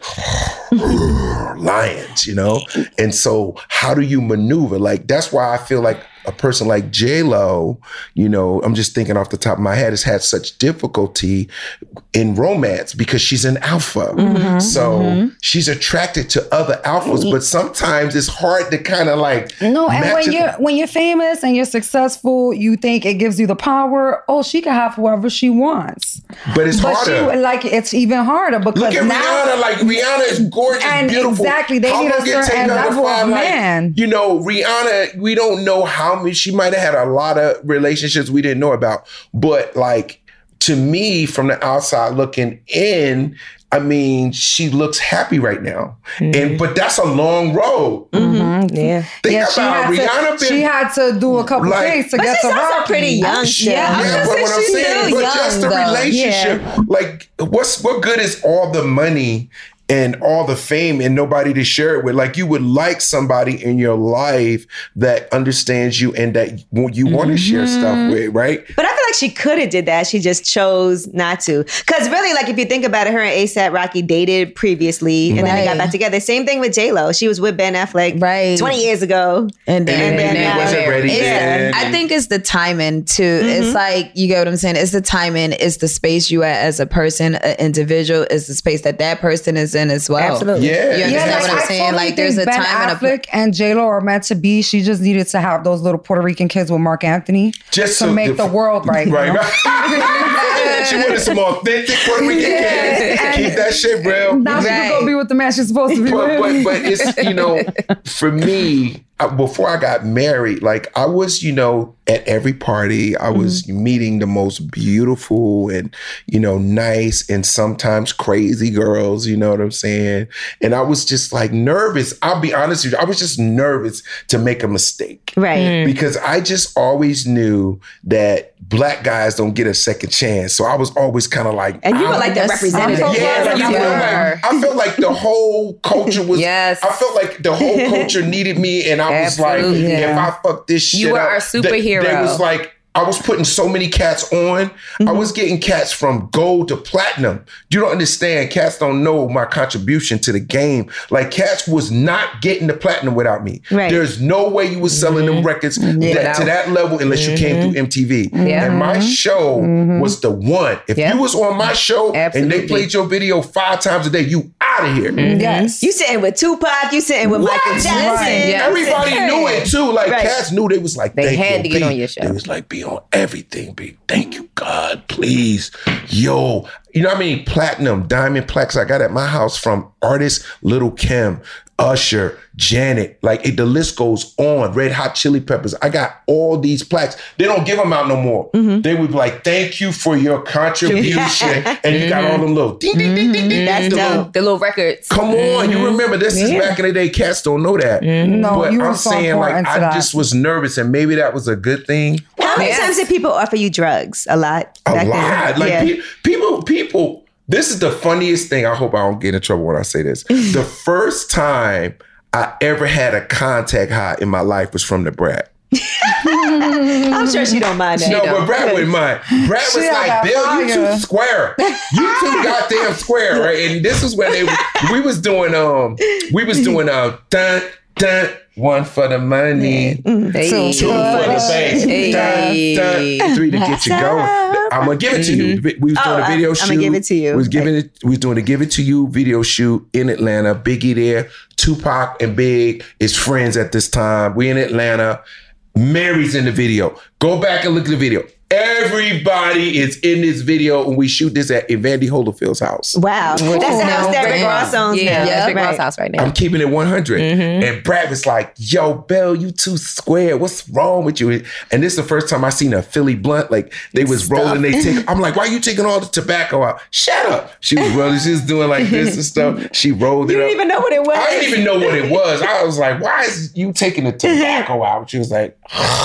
lions, And so how do you maneuver? Like, that's why I feel like a person like J-Lo, I'm just thinking off the top of my head, has had such difficulty in romance because she's an alpha. So she's attracted to other alphas, but sometimes it's hard to kind of like when you're famous and you're successful, you think it gives you the power. Oh, she can have whoever she wants. But it's harder. It's even harder because look at now, Rihanna. Like Rihanna is gorgeous, and beautiful. Exactly, they need a certain level of man. Rihanna, we don't know how many. She might have had a lot of relationships we didn't know about, but like to me, from the outside looking in, I mean, she looks happy right now, but that's a long road. Yeah, think about Rihanna. She had to do a couple things to get to Rocky. She's pretty young. Yeah, but what I'm saying, just the relationship. Like, what good is all the money and all the fame and nobody to share it with? Like, you would like somebody in your life that understands you and that you want to share stuff with, right? But I feel like she could have did that. She just chose not to. Because really, like, if you think about it, her and A$AP Rocky dated previously and then they got back together. Same thing with J-Lo. She was with Ben Affleck 20 years ago. And then wasn't ready then. I think it's the timing too. It's like, you get what I'm saying? It's the timing. It's the space you at as a person, an individual. It's the space that person is in as well. Absolutely. Yeah. You understand what I'm saying? Totally like, there's a Ben time Affleck and J-Lo are meant to be. She just needed to have those little Puerto Rican kids with Mark Anthony just to make the world right. Right. She wanted some authentic Puerto Rican kids. Keep that shit real. Now she can go be with the man she's supposed to be with. But it's, for me, before I got married, like I was, at every party, I was meeting the most beautiful and, nice and sometimes crazy girls, you know what I'm saying? And I was just like nervous. I'll be honest with you. I was just nervous to make a mistake. Right. Because I just always knew that Black guys don't get a second chance. So I was always kind of like... And you were like the representative. I felt like the whole culture was... Yes. I felt like the whole culture needed me and I was like, if I fuck this shit you were up, our superhero. They was like, I was putting so many cats on. I was getting cats from gold to platinum. You don't understand. Cats don't know my contribution to the game. Like, cats was not getting the platinum without me. Right. There's no way you was selling them records to that level unless you came through MTV. And my show was the one. If you was on my show and they played your video 5 times a day, you out of here. Yes. You sitting with Tupac, you sitting with Michael Jackson. Right. Yeah. Everybody knew it too. Like, cats knew. They was like, They thank had you, to get B. on your show. They was like, be on everything, B. Thank you, God, please. Yo, you know how many platinum, diamond plaques I got at my house from artists? Lil' Kim, Usher, Janet, like the list goes on. Red Hot Chili Peppers. I got all these plaques. They don't give them out no more. They would be like, thank you for your contribution. And you got all them little ding, ding, ding, ding, ding. That's dope. The little records. Come on, you remember this is back in the day. Cats don't know that. No, but you were I'm so saying, like, important to I that. just was nervous, and maybe that was a good thing. How many times did people offer you drugs? A lot. A back lot. then? Like, people. This is the funniest thing. I hope I don't get in trouble when I say this. The first time I ever had a contact high in my life was from the Brat. I'm sure she don't mind that. No, but Brad wouldn't mind. Brad was like, Bill, you too square. You too goddamn square, right? And this was when we was doing dun, dun, one for the money, Hey. 2 for the bass, Hey. dun, dun, 3 to get you going. I'm gonna give it to you. We was doing a video shoot. I'm gonna give it to you. We was doing a Give It To You video shoot in Atlanta. Biggie there. Tupac and Big is friends at this time. We in Atlanta. Mary's in the video. Go back and look at the video. Everybody is in this video, and we shoot this at Evander Holyfield's house. Wow. That's the house that Rick Ross owns now. Yeah, that's Rick Right. Ross' house right now. I'm keeping it 100. And Brad was like, yo, Bill, you too square. What's wrong with you? And this is the first time I seen a Philly blunt. Like, they was rolling, I'm like, why you taking all the tobacco out? Shut up. She was rolling. She was doing like this and stuff. She rolled it You up. didn't even know what it was. I didn't even know what it was. I was like, why is you taking the tobacco out? She was like,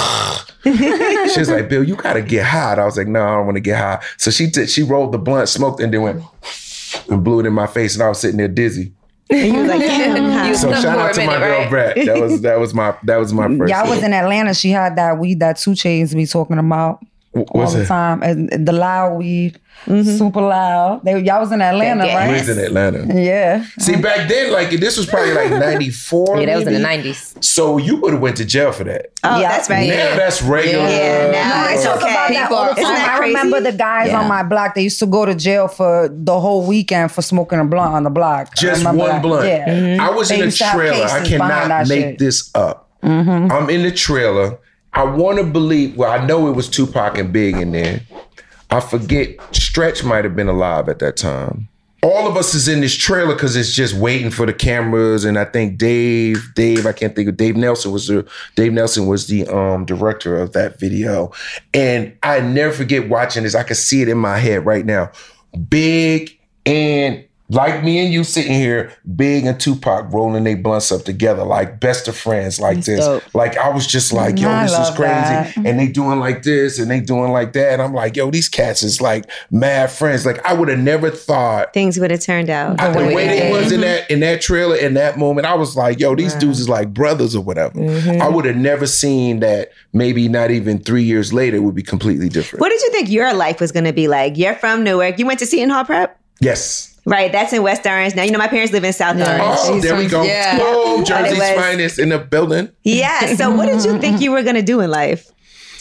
she was like, Bill, you gotta get high. And I was like, no, I don't want to get high. So she rolled the blunt, smoked, and then went and blew it in my face, and I was sitting there dizzy. And you was like, damn. So shout out to my girl Brett. That was my first. Yeah, I was in Atlanta. She had that weed that 2 Chainz be talking about all the time. And the loud weed, super loud. Y'all was in Atlanta, right? We was in Atlanta. Yeah. See, back then, like, this was probably like 94. Yeah, that was in the maybe? 90s. So you would have went to jail for that. Oh, Yeah. that's right. Now that's regular. Yeah, now I it's talk okay. about that all the Isn't time. that I crazy? remember the guys on my block, they used to go to jail for the whole weekend for smoking a blunt on the block. Just I remember one that. blunt. Yeah. I was They in a used to have trailer. I cases behind cannot that make shit. this up. I'm in the trailer. I want to believe, well, I know it was Tupac and Big in there. I forget, Stretch might have been alive at that time. All of us is in this trailer because it's just waiting for the cameras. And I think Dave, I can't think of, Dave Nelson was the director of that video. And I never forget watching this. I can see it in my head right now. Big and like me and you sitting here, Big and Tupac rolling their blunts up together like best of friends like this. dope. Like, I was just like, yo, I this is love crazy. that. And they doing like this and they doing like that. And I'm like, yo, these cats is like mad friends. Like, I would have never thought Things would have turned out. the way they was in that trailer in that moment. I was like, yo, these dudes is like brothers or whatever. I would have never seen that. Maybe not even 3 years later, it would be completely different. What did you think your life was going to be like? You're from Newark. You went to Seton Hall Prep? Yes. Right, that's in West Orange. Now, you know, my parents live in South Orange. Oh, there we go. Yeah. Boom, Jersey's was- finest in the building. Yeah, so what did you think you were going to do in life?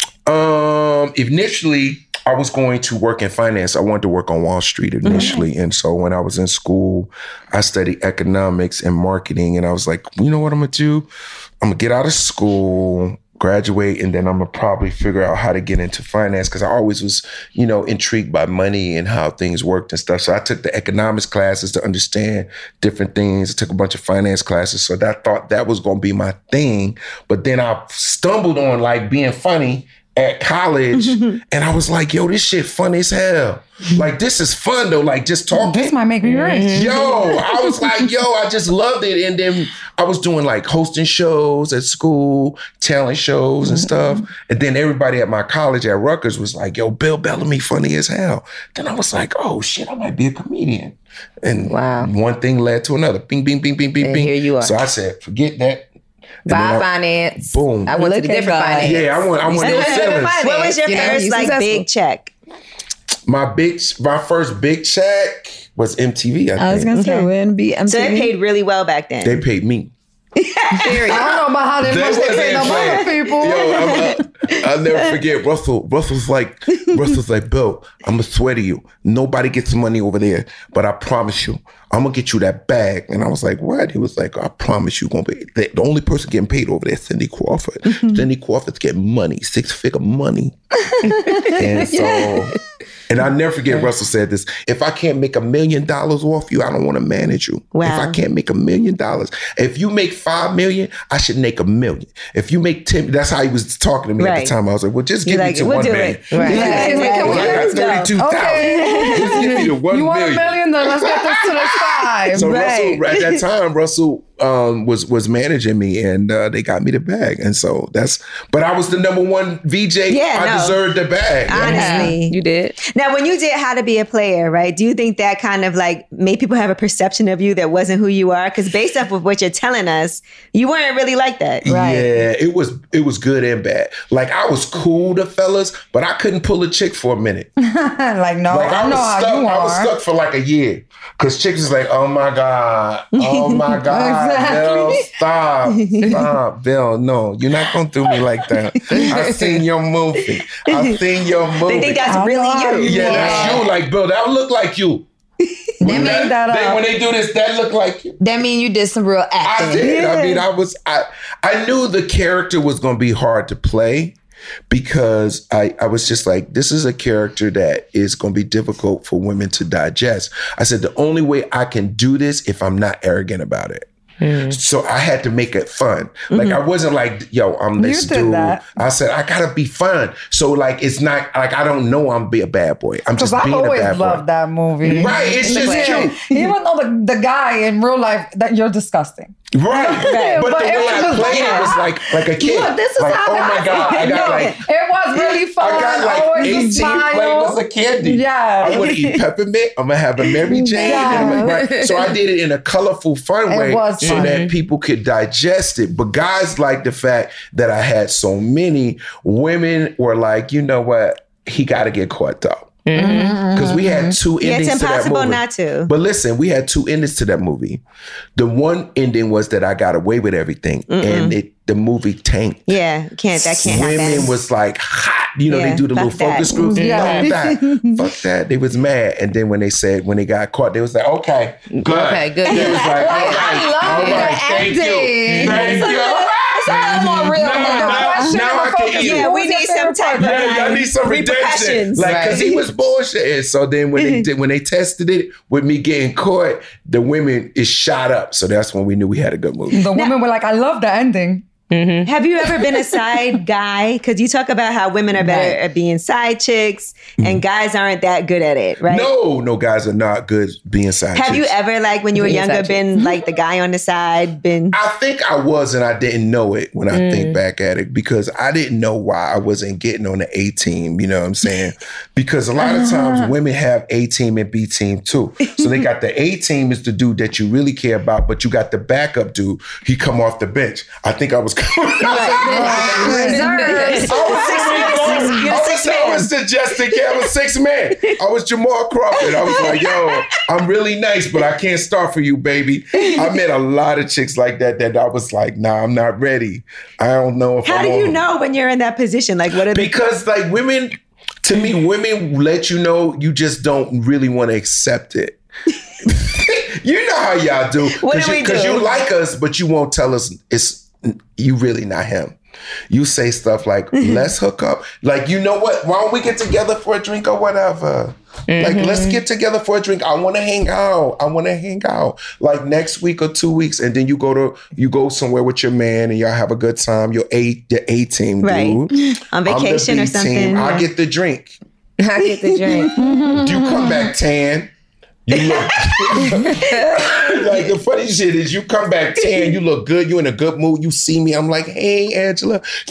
Initially, I was going to work in finance. I wanted to work on Wall Street initially. And so when I was in school, I studied economics and marketing. And I was like, you know what I'm going to do? I'm going to get out of school, graduate, and then I'm going to probably figure out how to get into finance because I always was, intrigued by money and how things worked and stuff. So I took the economics classes to understand different things. I took a bunch of finance classes. So I thought that was going to be my thing. But then I stumbled on like being funny at college and I was like, yo, this shit funny as hell. Like, this is fun though. Like, just talking. This might make me rich. Yo, I was like, I just loved it. And then I was doing like hosting shows at school, talent shows and stuff. And then everybody at my college at Rutgers was like, yo, Bill Bellamy funny as hell. Then I was like, oh shit, I might be a comedian. And Wow. one thing led to another. Bing, bing, bing, bing, bing, And bing. here you are. So I said, forget that. Buy finance. Boom. I went to the different finance. Yeah, I want those ceilings. What was your first big check? My first big check was MTV. I was gonna say wouldn't be MTV. So they paid really well back then. They paid me. I don't know about how they pay no other people. Yo, I'll never forget Russell. Russell's like, Bill, I'm gonna swear to you, nobody gets money over there, but I promise you, I'm gonna get you that bag. And I was like, what? He was like, I promise you, gonna be the only person getting paid over there is Cindy Crawford. Cindy Crawford's getting money, 6-figure money. And so, and I'll never forget Russell said this: if I can't make $1 million off you, I don't want to manage you. Wow. If I can't make $1 million, if you make $5 million, I should make $1 million. If you make 10, that's how he was talking to me at the time. I was like, well, just give me to $1 million. I got 32,000. Just give me the $1 million. You want $1 million? Then let's get this to the side. So Russell, at that time, Russell was managing me, and they got me the bag. And so but I was the #1 VJ. I deserved the bag. Honestly. You did. Now, when you did How to Be a Player, right, do you think that kind of like made people have a perception of you that wasn't who you are? Because based off of what you're telling us, you weren't really like that, right? Yeah, it was good and bad. Like, I was cool to fellas, but I couldn't pull a chick for a minute. I know how you are. I was stuck for like a year. Because chicks is like, oh my God, Bill, stop, Bill, no, you're not going to do me like that. I've seen your movie. They think that's really you. Yeah, that's you. Like, Bill, that look like you. They made that up. When they do this, that look like you. That mean you did some real acting. I did. Yeah. I mean, I knew the character was going to be hard to play. Because I was just like, this is a character that is going to be difficult for women to digest. I said, the only way I can do this if I'm not arrogant about it. So I had to make it fun. Like, I wasn't like, yo, I'm this dude. That. I said, I gotta be fun. So like, it's not like, I don't know I'm be a bad boy. I'm just being a bad boy. I always loved that movie. Right, it's just cute. Even though the guy in real life, that you're disgusting. Right. But the way I played it was like a kid. Look, this is like, how oh my God, I got like... It was really fun. I got like 18 flavors of candy. Yeah. I want to eat peppermint. I'm going to have a Mary Jane. Yeah. So I did it in a colorful, fun way so that people could digest it. But guys liked the fact that I had so many. Women were like, you know what? He got to get caught though. Because we had 2 endings to that movie. It's impossible not to. But listen, we had 2 endings to that movie. The one ending was that I got away with everything, and the movie tanked. Yeah, that can't happen. Women was like hot. You know, they do the little focus groups. Yeah. Fuck that. They was mad. And then when they got caught, they was like, okay, good. Okay, good. They was like, I love your acting. Thank you. More real. Now I can eat. Yeah, we need some type of I need some redemption. Like, because he was bullshit. So then when they tested it with me getting caught, the women is shot up. So that's when we knew we had a good movie. The women were like, I love the ending. Have you ever been a side guy? Because you talk about how women are better at being side chicks and guys aren't that good at it, right? No, guys are not good being side chicks. Have you ever, like when you were younger, been like the guy on the side? I think I was, and I didn't know it when I think back at it, because I didn't know why I wasn't getting on the A team, you know what I'm saying? Because a lot of times women have A team and B team too. So they got the A team is the dude that you really care about, but you got the backup dude, he come off the bench. I think I was I was suggesting I was 6 man. I was Jamal Crawford. I was like, yo, I'm really nice, but I can't start for you, baby. I met a lot of chicks like that I was like, nah, I'm not ready. I don't know if How do you know when you're in that position? Like, what are Because like women, to me, women let you know you just don't really want to accept it. You know how y'all do. Because you like us, but you won't tell us you really not him. You say stuff like, let's hook up. Like, you know what? Why don't we get together for a drink or whatever? Like, let's get together for a drink. I want to hang out. Like next week or 2 weeks. And then you go somewhere with your man and y'all have a good time. Your A team, dude. On vacation or something. Yeah. I get the drink. You come back tan. You look like the funny shit is you come back tan, you look good, you in a good mood, you see me, I'm like, hey Angela. It's like,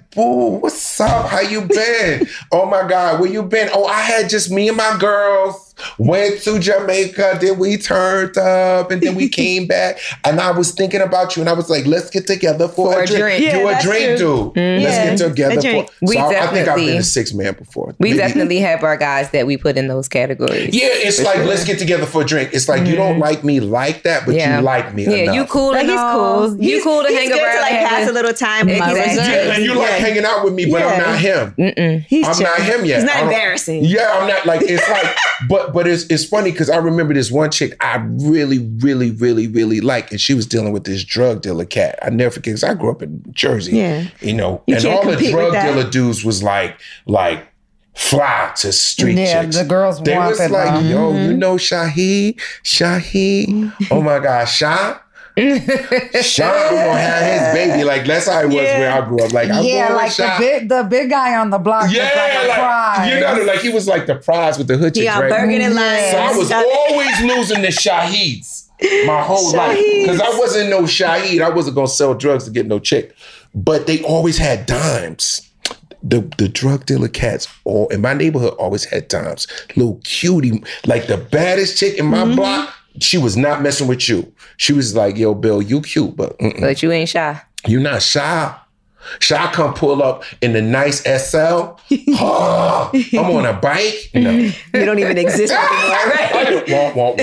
boo, what's up? How you been? Oh my God, where you been? Oh, I had just me and my girls went to Jamaica, then we turned up, and then we came back. And I was thinking about you, and I was like, let's get together for a drink. Yeah, do a drink, dude. Let's get together for. I think I've been a 6-man before. We definitely have our guys that we put in those categories. Yeah, it's like, let's get together for a drink. It's like, you don't like me like that, but you like me enough. Yeah, you cool like, and he's all. cool. You cool to hang around. To like pass a little time. Exactly. Yeah, and you like hanging out with me, but I'm not him. I'm not him yet. He's not embarrassing. Yeah, I'm not like, it's like, but it's funny because I remember this one chick I really, really, really, really like, and she was dealing with this drug dealer cat. I never forget, because I grew up in Jersey. Yeah. You know, and all the drug dealer dudes was like fly to street chicks. Yeah, the girls they was like, yo, you know Shaheed? Oh my God, Sean gonna have his baby. Like, that's how it was where I grew up. Like, I'm going like the big guy on the block. Yeah, like a prize. You know, like he was like the prize with the hood chicks, right? Bergen and Lions. So I was always losing to Shaheeds my whole life, because I wasn't no Shaheed. I wasn't gonna sell drugs to get no chick, but they always had dimes. The drug dealer cats all in my neighborhood always had dimes. Little cutie, like the baddest chick in my block. She was not messing with you. She was like, yo, Bill, you cute, but you ain't shy. You not shy. Shy come pull up in the nice SL. I'm on a bike. No. You don't even exist anymore, right? Womp.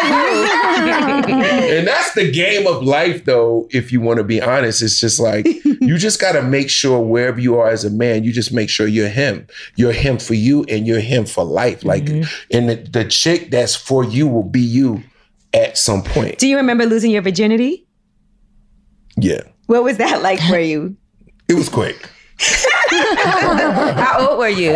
And that's the game of life, though, if you want to be honest. It's just like, you just got to make sure wherever you are as a man, you just make sure you're him. You're him for you and you're him for life. Like, and the chick that's for you will be you at some point. Do you remember losing your virginity? Yeah. What was that like for you? It was quick. How old were you?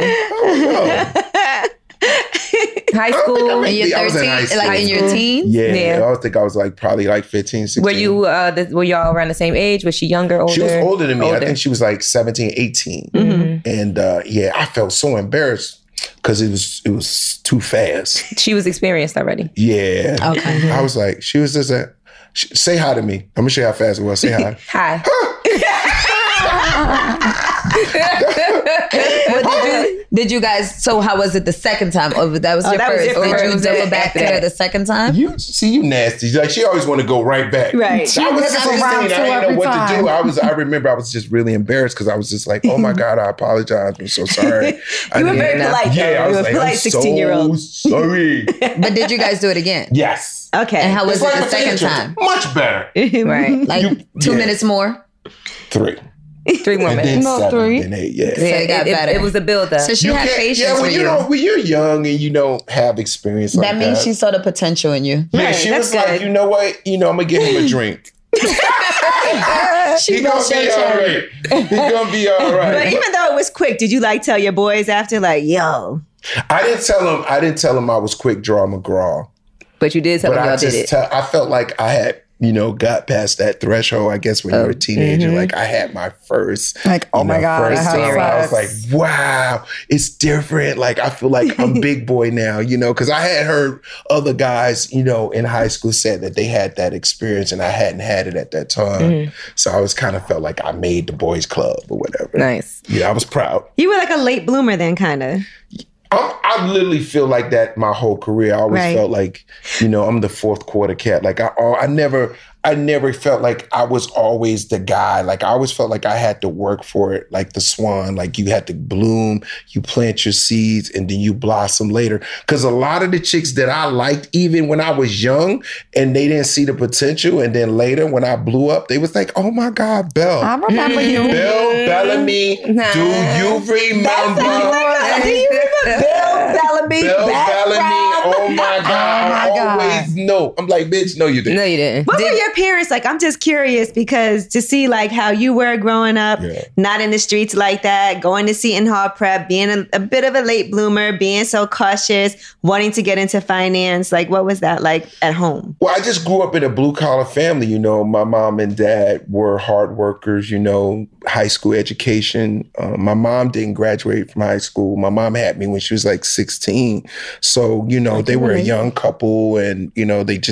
High school? In your 13? Like in your teens? Yeah. I think I was like probably like 15, 16. Were you, were y'all around the same age? Was she younger, older? She was older than me. I think she was like 17, 18. And I felt so embarrassed because it was too fast. She was experienced already. Yeah. Okay. I was like, she was just say hi to me. I'm gonna show you how fast it was. Say hi. Hi. Did you guys, so how was it the second time? Or that was your first? Or did you double back to her the second time? You nasty. Like, she always want to go right back. Right. I was 16. I didn't know what to do. I remember I was just really embarrassed because I was just like, oh my God, I apologize. I'm so sorry. You were very polite. Yeah, I was like, polite 16-year-old. So sorry. But did you guys do it again? Yes. Okay. And how was it the second time? Much better. Right. Like 2 minutes more? 3. 3 more minutes. No, 3. Then 8, yeah. So it got better. It was a build-up. So she had patience with you. Yeah, when you're young and you don't have experience like that. That means she saw the potential in you. Yeah, she was like, you know what? I'm going to give him a drink. He gonna be all right. He gonna be all right. But even though it was quick, did you like tell your boys after, like, yo? I didn't tell him I was quick draw McGraw. But you did tell him y'all did it. I felt like I had, got past that threshold, I guess, when you're a teenager. Like, I had my first, oh my God, first time. I was like, wow, it's different. Like, I feel like I'm big boy now, because I had heard other guys, in high school said that they had that experience and I hadn't had it at that time. So I was kind of felt like I made the boys club or whatever. Nice. Yeah, I was proud. You were like a late bloomer then, kind of. I literally feel like that my whole career. I always felt like, I'm the fourth quarter cat. Like I never felt like I was always the guy. Like, I always felt like I had to work for it, like the swan. Like, you had to bloom, you plant your seeds, and then you blossom later. Because a lot of the chicks that I liked, even when I was young, and they didn't see the potential, and then later when I blew up, they was like, oh my God, Belle. I remember you. Belle Bellamy, do you remember? Do you remember Belle Bellamy? Belle Bellamy, oh my God. I always know. I'm like, bitch, no, you didn't. No, you didn't. What were your parents like? I'm just curious because to see like how you were growing up, not in the streets like that, going to Seton Hall Prep, being a bit of a late bloomer, being so cautious, wanting to get into finance. Like, what was that like at home? Well, I just grew up in a blue collar family. My mom and dad were hard workers, high school education. My mom didn't graduate from high school. My mom had me when she was like 16. So, they were a young couple and, they just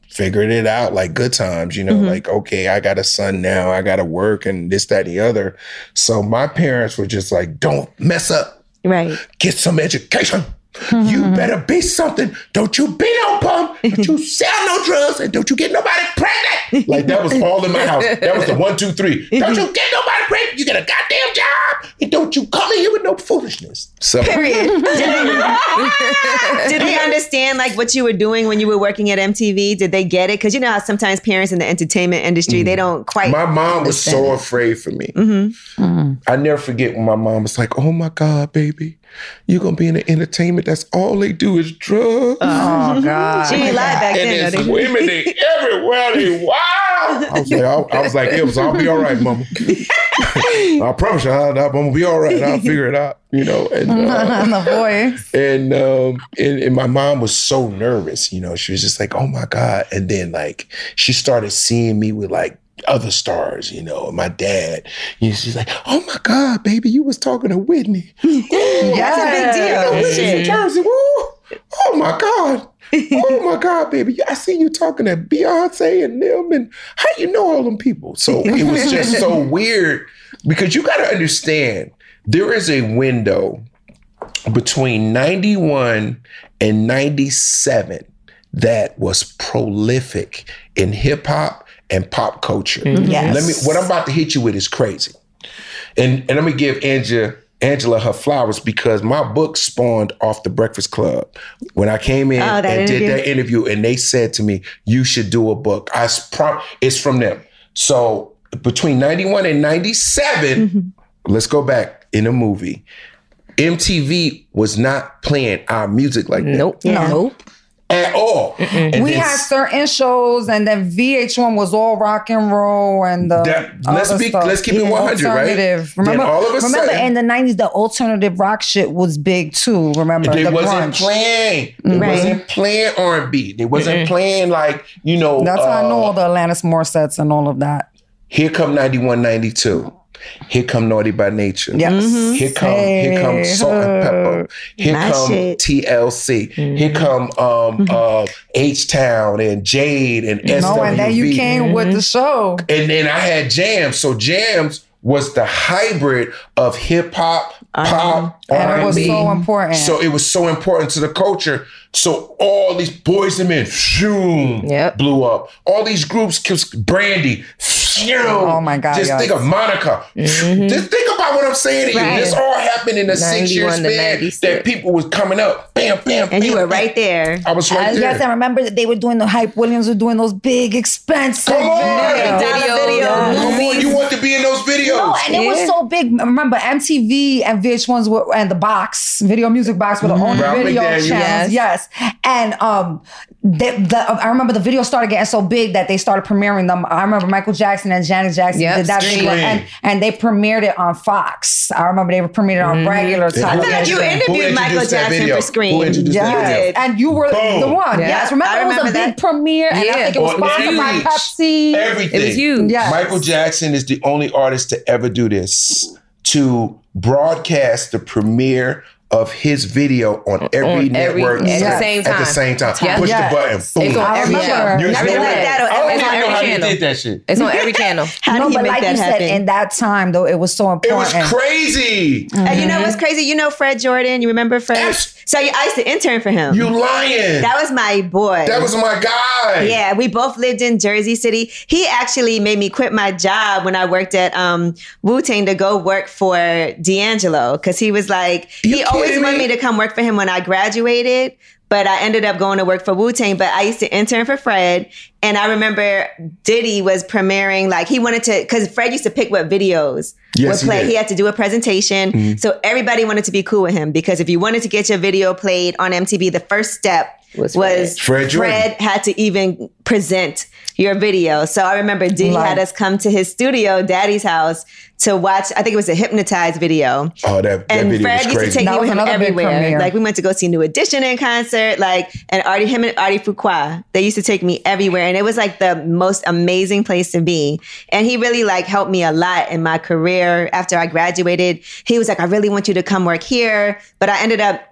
figured it out like good times, you know, like, okay, I got a son now, I got to work and this, that, and the other. So my parents were just like, don't mess up. Right. Get some education. You better be something. Don't you be no bum. Don't you sell no drugs. And don't you get nobody pregnant. Like that was all in my house. That was the 1, 2, 3. Don't you get nobody pregnant. You get a goddamn job. And don't you come in here with no foolishness. So. Period. Did they understand like what you were doing when you were working at MTV? Did they get it? Because you know how sometimes parents in the entertainment industry, they don't quite. My mom was so afraid for me. I never forget when my mom was like, oh my God, baby. You're going to be in the entertainment. That's all they do is drugs. Oh, God. She ain't lied back then. And it's women, they everywhere, they wow. I was like, I'll be all right, mama. I promise you, I'm going to be all right. I'll figure it out, you know. And, the voice. And my mom was so nervous, you know. She was just like, oh, my God. And then, like, she started seeing me with, like, other stars, you know, my dad. You know, she's like, oh my God, baby, you was talking to Whitney. That's a big deal. Whitney from Jersey. Woo. Oh my God. Oh my God, baby. I see you talking to Beyonce and them, and how you know all them people? So it was just so weird because you got to understand there is a window between 91 and 97 that was prolific in hip hop and pop culture. Yes. What I'm about to hit you with is crazy. And let me give Angela her flowers because my book spawned off the Breakfast Club. When I came in and did that interview and they said to me, you should do a book. It's from them. So between 91 and 97, let's go back in a movie. MTV was not playing our music like that. Nope. At all. We had certain shows, and then VH1 was all rock and roll, and let's keep it 100, right? Remember, all of a sudden, in the 90s, the alternative rock shit was big too. Remember, they wasn't playing. They wasn't playing R&B. They wasn't playing like, you know. That's how I know all the Alanis Morissettes and all of that. Here come 91, 92. Here come Naughty by Nature. Yes. Here come Salt and Pepper. Here come TLC. Here come H-Town and Jade and SWV. And then you came with the show. And then I had Jams. So Jams was the hybrid of hip hop, pop, R&B. And it was so important. So it was so important to the culture. So all these Boys and Men, blew up. All these groups, Brandy, oh my God! Just think of Monica. Just think about what I'm saying to you. This all happened in a 6-year span that people was coming up, bam, bam, and you were right there. I was right there. Yes, I remember that they were doing the Hype Williams were doing those big, expensive videos. Come on, you want to be in those videos? No, and it was so big. Remember MTV and VH1s were, and the box, Video Music Box, were the only video channels. Yes, and I remember the video started getting so big that they started premiering them. I remember Michael Jackson and Janet Jackson did that video, and they premiered it on Fox. I remember they premiered it on regular television. I thought you interviewed Michael Jackson for Scream. Who introduced that video? And you were the one. Yes, remember it was a big premiere, and I think it was sponsored by Pepsi. Everything. It was huge. Yes. Michael Jackson is the only artist to ever do this, to broadcast the premiere of his video on every network at the same time. Push the button. It's on every channel. I don't even know how you did that shit. It's on every channel. How did he make that happen? In that time, though, it was so important. It was crazy. And you know what's crazy? You know Fred Jordan? You remember Fred? Yes. So I used to intern for him. You lying. That was my boy. That was my guy. Yeah, we both lived in Jersey City. He actually made me quit my job when I worked at Wu-Tang to go work for D'Angelo, because he was like, he always wanted me to come work for him when I graduated. But I ended up going to work for Wu-Tang. But I used to intern for Fred. And I remember Diddy was premiering, like he wanted to, because Fred used to pick what videos would play. He had to do a presentation. So everybody wanted to be cool with him, because if you wanted to get your video played on MTV, the first step was Fred had to even present your video. So I remember Diddy had us come to his studio, Daddy's house, to watch, I think it was a Hypnotized video. Oh, that and video Fred was used crazy. to take me with him everywhere. Like we went to go see New Edition in concert, and him and Artie Fuqua, they used to take me everywhere. And it was like the most amazing place to be. And he really helped me a lot in my career. After I graduated, he was like, I really want you to come work here. But I ended up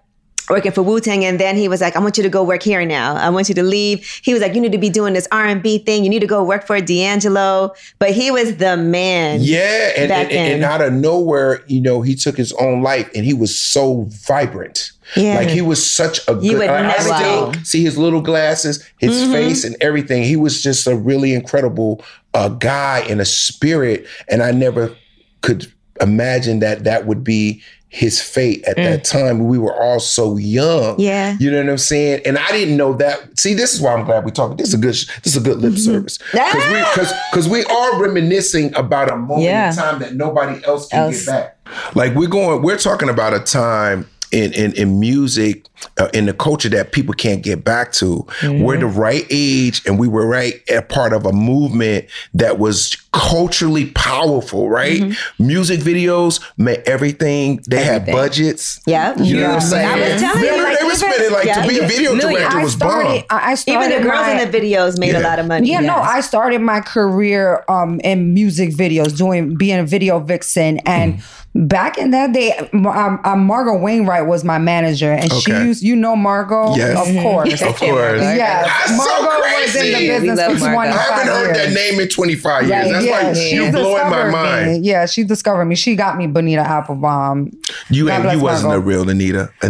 working for Wu-Tang, and then he was like, I want you to go work here now. I want you to leave. He was like, you need to be doing this R&B thing. You need to go work for D'Angelo. But he was the man. Yeah, and out of nowhere, he took his own life, and he was so vibrant. Yeah. Like he was such a good, I still see his little glasses, his face and everything. He was just a really incredible guy and a spirit. And I never could imagine that would be his fate at that time. We were all so young. Yeah. You know what I'm saying? And I didn't know that. See, this is why I'm glad we're talking. This is a good lip service. Because we are reminiscing about a moment in time that nobody else can get back. Like we're talking about a time in music, in the culture that people can't get back to. We're the right age, and we were a part of a movement that was culturally powerful, right? Music videos meant everything. They had budgets. Yeah. You know what I'm saying? I was telling you. They were spending to be a video director was bomb. Even the girls in the videos made a lot of money. Yeah, no, I started my career in music videos, being a video vixen, and back in that day, Margot Wainwright was my manager, and she used, Margot? Yes. Of course. Of course. Yes. Margot was in the business for 25 years. I haven't heard that name in 25 years. That's why you're blowing my mind. Yeah, she discovered me. She got me Bonita Applebum. You wasn't a real Anita. I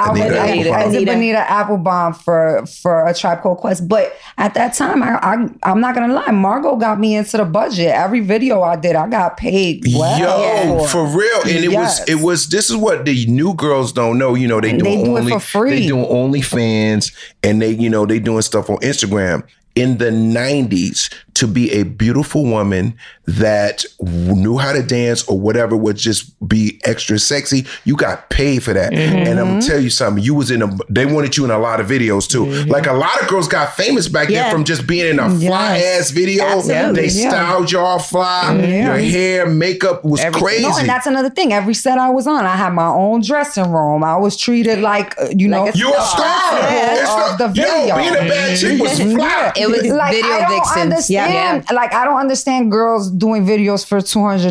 was Bonita Applebum for A Tribe Called Quest. But at that time, I'm not going to lie, Margot got me into the budget. Every video I did, I got paid well. For real. And it was this is what the new girls don't know. They do it for free. They doing OnlyFans, and they doing stuff on Instagram. In the 90s, to be a beautiful woman that knew how to dance or whatever would just be extra sexy, you got paid for that. And I'm gonna tell you something, they wanted you in a lot of videos too. Like a lot of girls got famous back then from just being in a fly ass video. Absolutely. They styled you all fly. Your hair, makeup was crazy. No, and that's another thing. Every set I was on, I had my own dressing room. I was treated like, you a star of the video. Being a bad chick was fly. It was video vixens. Like I don't understand girls doing videos for $200,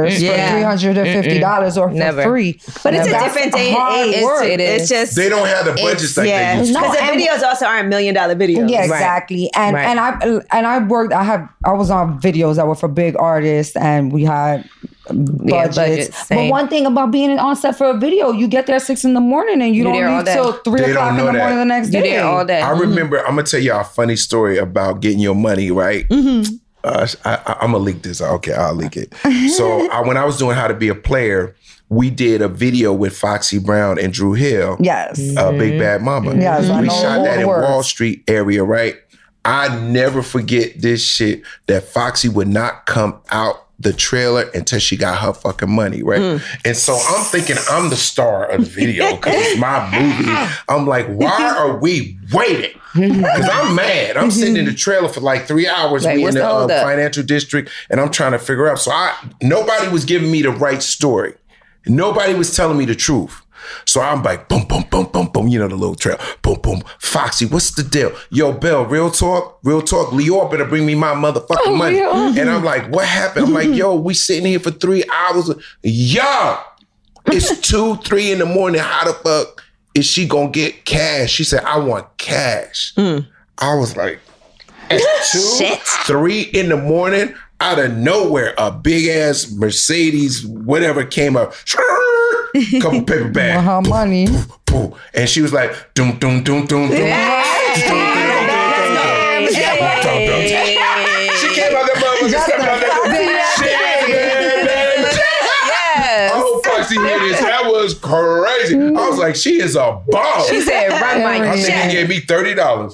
for $350, or for free. But it's a different day and age. It's just they don't have the budgets like they used to. Because the videos also aren't $1 million videos. Yeah, exactly. And I worked. I was on videos that were for big artists, and we had budgets. But one thing about being on set for a video, you get there at 6 a.m. and you don't leave till 3 o'clock in the morning the next day. You're there all day. I remember, I'm going to tell y'all a funny story about getting your money, right? I'm going to leak this. Okay, I'll leak it. So when I was doing How to Be a Player, we did a video with Foxy Brown and Dru Hill. Yes. Big Bad Mama. Yes, we shot that in Wall Street area, right? I never forget this shit, that Foxy would not come out the trailer until she got her fucking money, right? And so I'm thinking I'm the star of the video because it's my movie. I'm like, why are we waiting? Because I'm mad. I'm sitting in the trailer for like 3 hours. We in the financial district, and I'm trying to figure out. So nobody was giving me the right story. Nobody was telling me the truth. So I'm like, boom, boom, boom, boom, boom. The little trail. Boom, boom. Foxy, what's the deal? Yo, Bell, real talk. Leor better bring me my motherfucking money. Yeah. And I'm like, what happened? I'm like, yo, we sitting here for 3 hours. Yo, it's 2, 3 in the morning. How the fuck is she gonna get cash? She said, I want cash. I was like, at 2, 3 in the morning, out of nowhere, a big ass Mercedes, whatever came up. Couple paper bags. Her money. And she was like, doom, doom, doom, doom, doom. She came out that oh, Foxy Hitters, that was crazy. I was like, she is a bomb. She said, run my check. She gave me $30.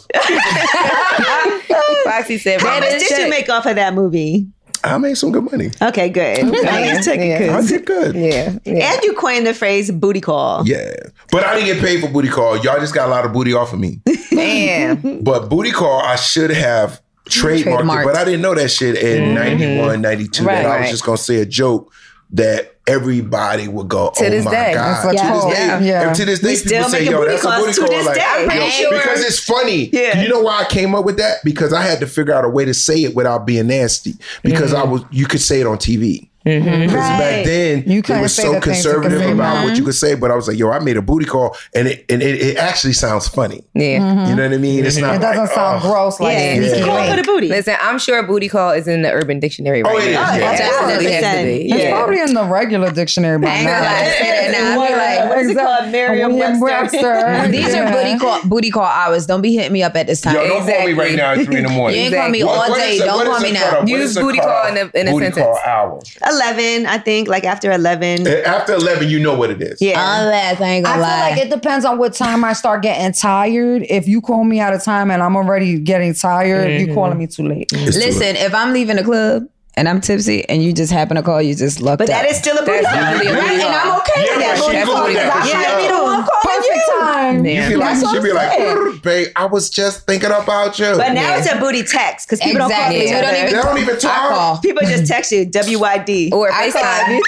Foxy said, how much did you make off of that movie? I made some good money. Okay, good. I did good. Yeah. And you coined the phrase booty call. Yeah. But I didn't get paid for booty call. Y'all just got a lot of booty off of me. Man. But booty call, I should have trademarked it, but I didn't know that shit in 91, 92. Right, that I was just going to say a joke that everybody would go, oh my God. To this day. To this day, people say, yo, that's a booty call. Because it's funny. Yeah. You know why I came up with that? Because I had to figure out a way to say it without being nasty. Because you could say it on TV. Because back then, it was so conservative about what you could say. But I was like, yo, I made a booty call, and it actually sounds funny. Yeah. You know what I mean? It's not. It doesn't sound gross like it's call for the booty. Listen, I'm sure booty call is in the Urban Dictionary right now. It is. Definitely has to be. It's probably in the regular dictionary by now. What's it called? Merriam-Webster. These are booty call hours. Don't be hitting me up at this time. Yo, don't call me right now at 3 in the morning. You ain't call me all day. Don't call me now. Use booty call in a booty sentence. Call hour. 11, I think. Like after 11. After 11, you know what it is. Yeah. Unless I ain't gonna lie. I feel like it depends on what time I start getting tired. If you call me at a time and I'm already getting tired, you're calling me too late. Listen, if I'm leaving the club and I'm tipsy and you just happen to call, you just lucked up. But that is still a booty call. Right? And I'm okay with that booty call. I be the one calling perfect time. She'd be like, babe, I was just thinking about you. But now it's a booty text because people don't call each other. They don't even talk. People just text you WYD. Or FaceTime.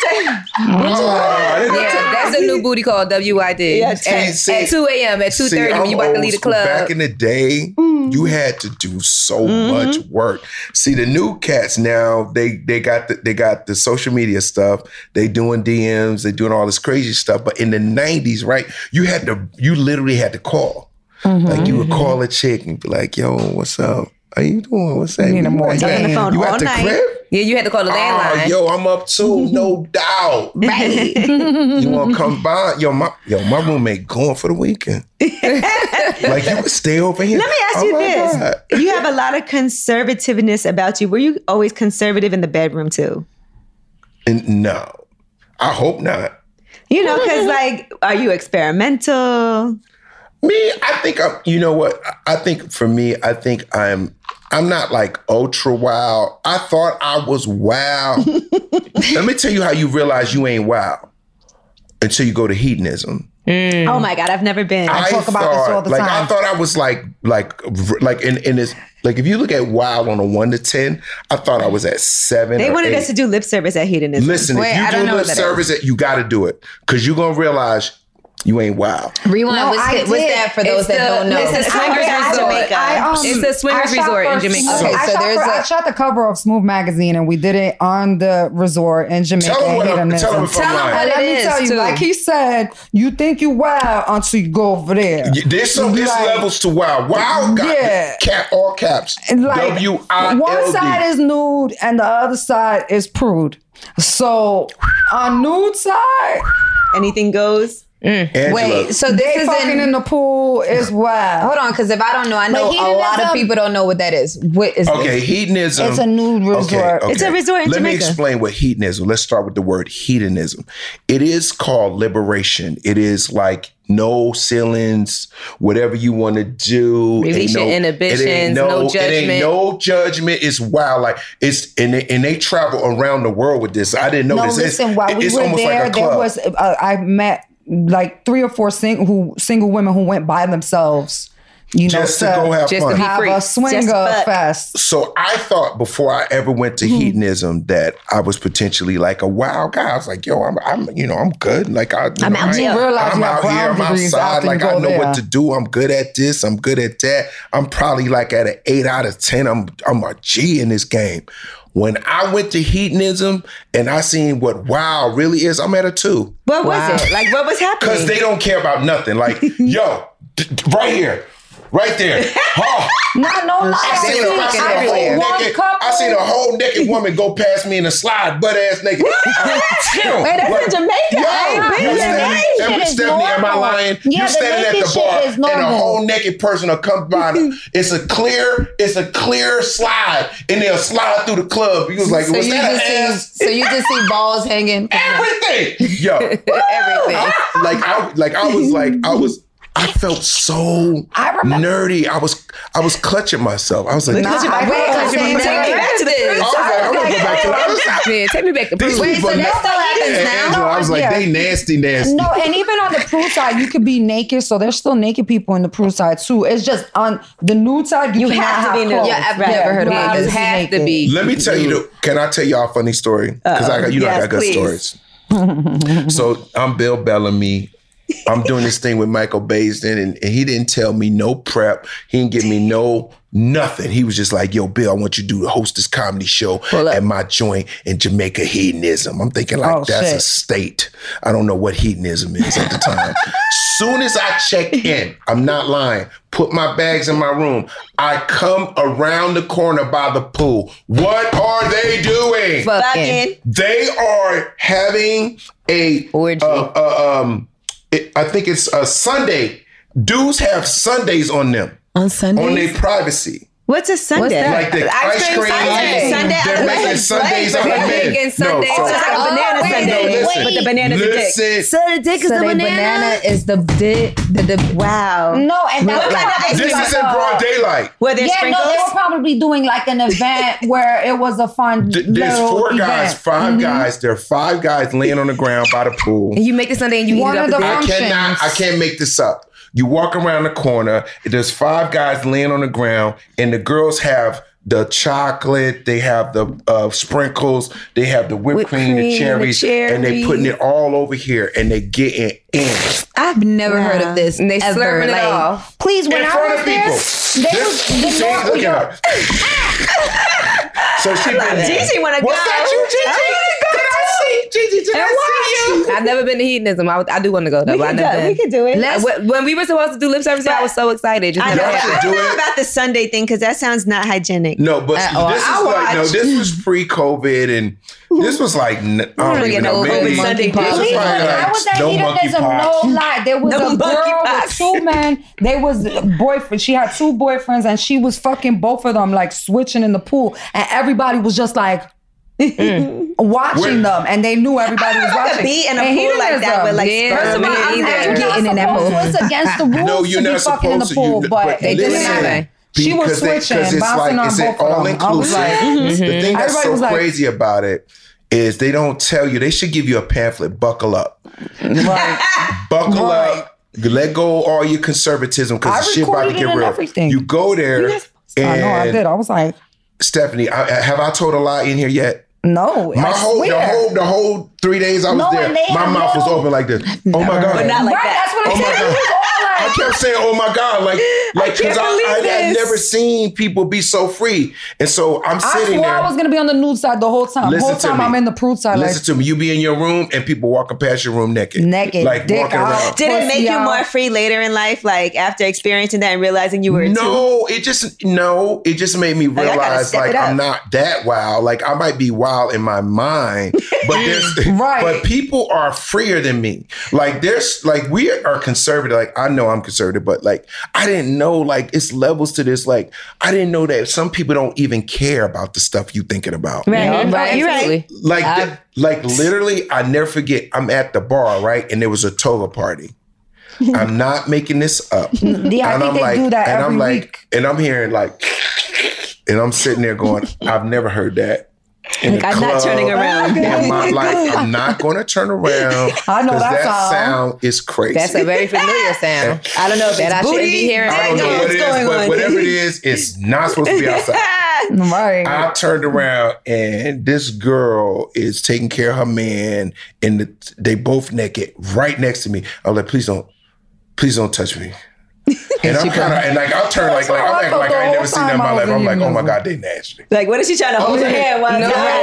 Yeah, that's a new booty call, WYD. Yeah, at 2 a.m., at 2:30 when you about to leave the club. Back in the day, you had to do so much work. See, the new cats now, they got the social media stuff. They doing DMs. They doing all this crazy stuff. But in the 90s, right, you literally had to call. Like you would call a chick and be like, "Yo, what's up? How you doing? What's that?" On the phone you all at the night. crib? Yeah, you had to call the landline. Yo, I'm up too, no doubt. Right. You want to come by? Yo, my roommate going for the weekend. Like you would stay over here. Let me ask you this. God. You have a lot of conservativeness about you. Were you always conservative in the bedroom too? No. I hope not. You know, because like, are you experimental? Me, I think you know what? I think for me, I'm not like ultra wild. I thought I was wild. Let me tell you how you realize you ain't wild until you go to hedonism. Oh my God, I've never been. I talk about this all the time. I thought I was like in this. Like if you look at wild on a 1 to 10, I thought I was at 7. They wanted 8. us to do lip service at hedonism. Listen, if you do lip service, you got to do it because you're gonna realize you ain't wild. Rewind. What's that for those that don't know? It's a swingers resort. It's a swingers resort in Jamaica. Okay, I shot the cover of Smooth Magazine and we did it on the resort in Jamaica. Tell them if I'm lying. Let me tell you, like he said, you think you wild until you go over there. There's levels to wild. Wild got all caps. Like, WILD. one side is nude and the other side is prude. So on nude side, anything goes. Wait, so this is fucking in the pool is wild. Hold on, because if I don't know, I know a lot of people don't know what that is. What is this? Hedonism. It's a nude resort. Okay. It's a resort in Jamaica. Let me explain what hedonism. Let's start with the word hedonism. It is called liberation. It is like no ceilings, whatever you want to do. Release your inhibitions, no judgment. It ain't no judgment. It's wild. Like it's and they travel around the world with this. I didn't know this. Listen, while we were there, there was I met like 3 or 4 single women who went by themselves, just to go have fun, to have a swinger fest. So I thought before I ever went to hedonism that I was potentially like a wild guy. I was like, yo, I'm good. Like I'm out here, I'm outside. Like I know what to do. I'm good at this. I'm good at that. I'm probably like at an 8 out of 10. I'm a G in this game. When I went to hedonism and I seen what wild really is, I'm at a 2. What was it? Like, what was happening? Because they don't care about nothing. Like, yo, right here. Right there. Oh. No lie. I seen a whole naked woman go past me in a slide, butt ass naked. Wait, that's in Jamaica. Stephanie, am I lying? Yeah, you standing at the bar and a whole naked person will come by. It's a clear slide, and they'll slide through the club. He was like, was that an ass? So you just see balls hanging? Everything. Yo. Everything. I felt so nerdy. I was clutching myself. I was like, take me back to the Take me back to Wait, so that still happens now? Angela, I was like, they nasty. No, and even on the prude side, you could be naked. So there's still naked people in the prude side too. It's just on the nude side, you have to be nude. Yeah, I've never heard of it. You have to be. Let me tell you, can I tell y'all a funny story? Because I got good stories. So I'm Bill Bellamy. I'm doing this thing with Michael Baisden, and he didn't tell me no prep. He didn't give me no Nothing. He was just like, yo, Bill, I want you to host this comedy show at my joint in Jamaica, Hedonism. I'm thinking like, that's a state. I don't know what hedonism is at the time. Soon as I check in, I'm not lying, put my bags in my room, I come around the corner by the pool. What are they doing? Fucking. They are having a orgy. I think it's a Sunday. Dudes have Sundays on them. On Sundays? On their privacy. What's a Sunday? What's that? Like the ice cream Sunday. They're making Sundays out of men. Making Sundays. So it's like a banana Sunday. But the banana's a dick. So the dick is the banana is the dick. Wow. No, and that this is in broad daylight. Where there's sprinkles? No, they were probably doing like an event where it was a fun There's 4 guys, 5 guys. There are 5 guys laying on the ground by the pool. And you make the Sunday and you eat it up. I can't make this up. You walk around the corner, there's 5 guys laying on the ground, and the girls have the chocolate, they have the sprinkles, they have the whipped cream, the cherries, and they putting it all over here, and they getting in. I've never heard of this. And they ever. slurping it off. Please, when in I front was of there, people. Look at her. So she Gigi wanna go. What's that you, Gigi? Gigi, did I see you? I've never been to hedonism. I do want to go though. We could do it. When we were supposed to do lip service, I was so excited. I don't know about the Sunday thing because that sounds not hygienic. No, but this was pre-COVID, and this was like I don't even know. Maybe Sunday I was at hedonism. No lie, there was a girl with 2 men. They was boyfriend. She had 2 boyfriends, and she was fucking both of them, like switching in the pool, and everybody was just like. Watching them, and they knew everybody was watching. Be in a pool like that with like first of all, I'm getting in that pool. It's against the rules. No, you're to not be fucking in the pool, but they did it. She was switching, bouncing on both of them. I was like, the thing that's so crazy about it is they don't tell you. They should give you a pamphlet. Buckle up, right? Buckle up. Let go of all your conservatism because the shit about to get real. Everything. You go there. I know I did. I was like, Stephanie, have I told a lie in here yet? No, the whole 3 days I was there, my mouth was open like this. Oh my God. But not like that. That's what I'm saying. I kept saying, oh my God, like, because I had never seen people be so free. And so I'm sitting there. I was going to be on the nude side the whole time. The whole time I'm in the prude side. Listen to me. You be in your room and people walking past your room naked. Like dick walking around. Did it make you more free later in life, like after experiencing that and realizing you were it just made me realize like I'm not that wild. Like I might be wild in my mind, but but people are freer than me. Like there's like we are conservative. Like I know I'm conservative, but like I didn't know like it's levels to this. Like I didn't know that some people don't even care about the stuff you thinking about. Right. You're right. Like literally, I never forget. I'm at the bar, right, and there was a toga party. I'm not making this up. Yeah, I think they do that every week. And I'm hearing like, and I'm sitting there going, I've never heard that. Like I'm not turning around. In my life, I'm not going to turn around. I know that sound is crazy. That's a very familiar sound. I don't know if that I shouldn't be hearing. I don't know what it is, but whatever it is, it's not supposed to be outside. Right. I turned around and this girl is taking care of her man, and they both naked right next to me. I was like, please don't touch me. And I'm kind of, and like I'll turn like I'm acting like I ain't never seen that in my life. I'm like, oh my God, they nasty. Like, what is she trying to hold her hand? No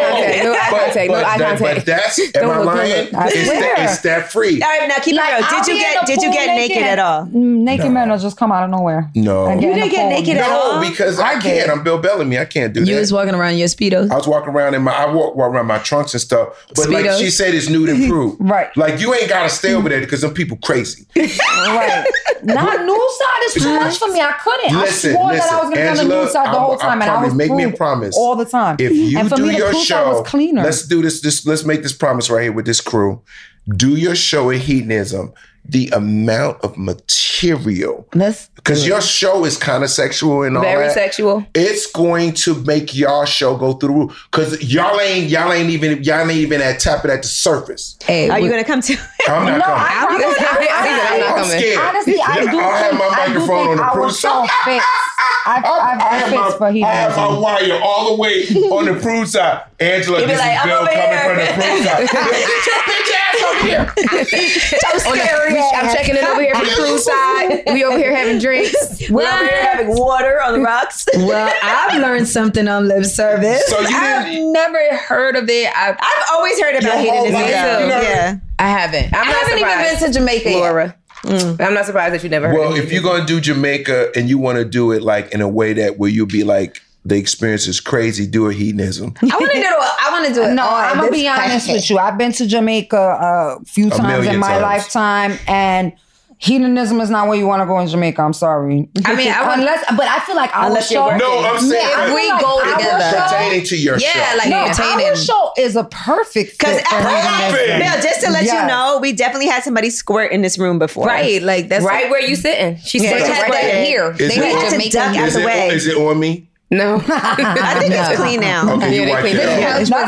eye contact. But that's, am I lying? It's that free. All right, now keep it real. Did you get naked at all? Naked men will just come out of nowhere. No. You didn't get naked at all? No, because I can't. I'm Bill Bellamy. I can't do that. You was walking around in your Speedos? I was walking around I walk around my trunks and stuff. But like she said, it's nude and prude. Right. Like you ain't got to stay over there because them people crazy. Right. Not nude side is too much for me. I couldn't. I swore that I was going to be on the nude side the whole time, and I was make me a promise all the time. If you and for do me, your the show, was cleaner. Let's do this. Let's make this promise right here with this crew. Do your show at Hedonism. The amount of material, because your show is kind of sexual and all that. Very sexual. It's going to make y'all show go through the roof because y'all ain't even at tapping at the surface. Hey, are you gonna come to? I'm not coming. I'm scared. Honestly, I do. I'll have my microphone on the proof. I have my wire all the way on the prune side. Angela, this is Bill coming from the prune side. Get your bitch ass over here. I'm checking in over here from the prune side. We over here having drinks. We're over here having water on the rocks. Well, I've learned something on lip service. So I've never heard of it. I've always heard about hedonism. Yeah, I haven't. I haven't even been to Jamaica, Laura. I'm not surprised that you never heard. Well, if you're gonna do Jamaica and you want to do it like in a way that where you'll be like the experience is crazy, do a hedonism. I want to do it. No, I'm gonna be honest with you. I've been to Jamaica a few times in my lifetime, and hedonism is not where you want to go in Jamaica. I'm sorry. I mean, but I feel like our show. No, I'm saying if we go together, pertaining to your show. Yeah, like our show is a perfect fit for hedonism. Bill, just to let you know, we definitely had somebody squirt in this room before. Right, like that's right where you sitting. She they said had that here. They had to duck out the way. Is it on me? No. I think it's clean now. Okay, you wipe it out.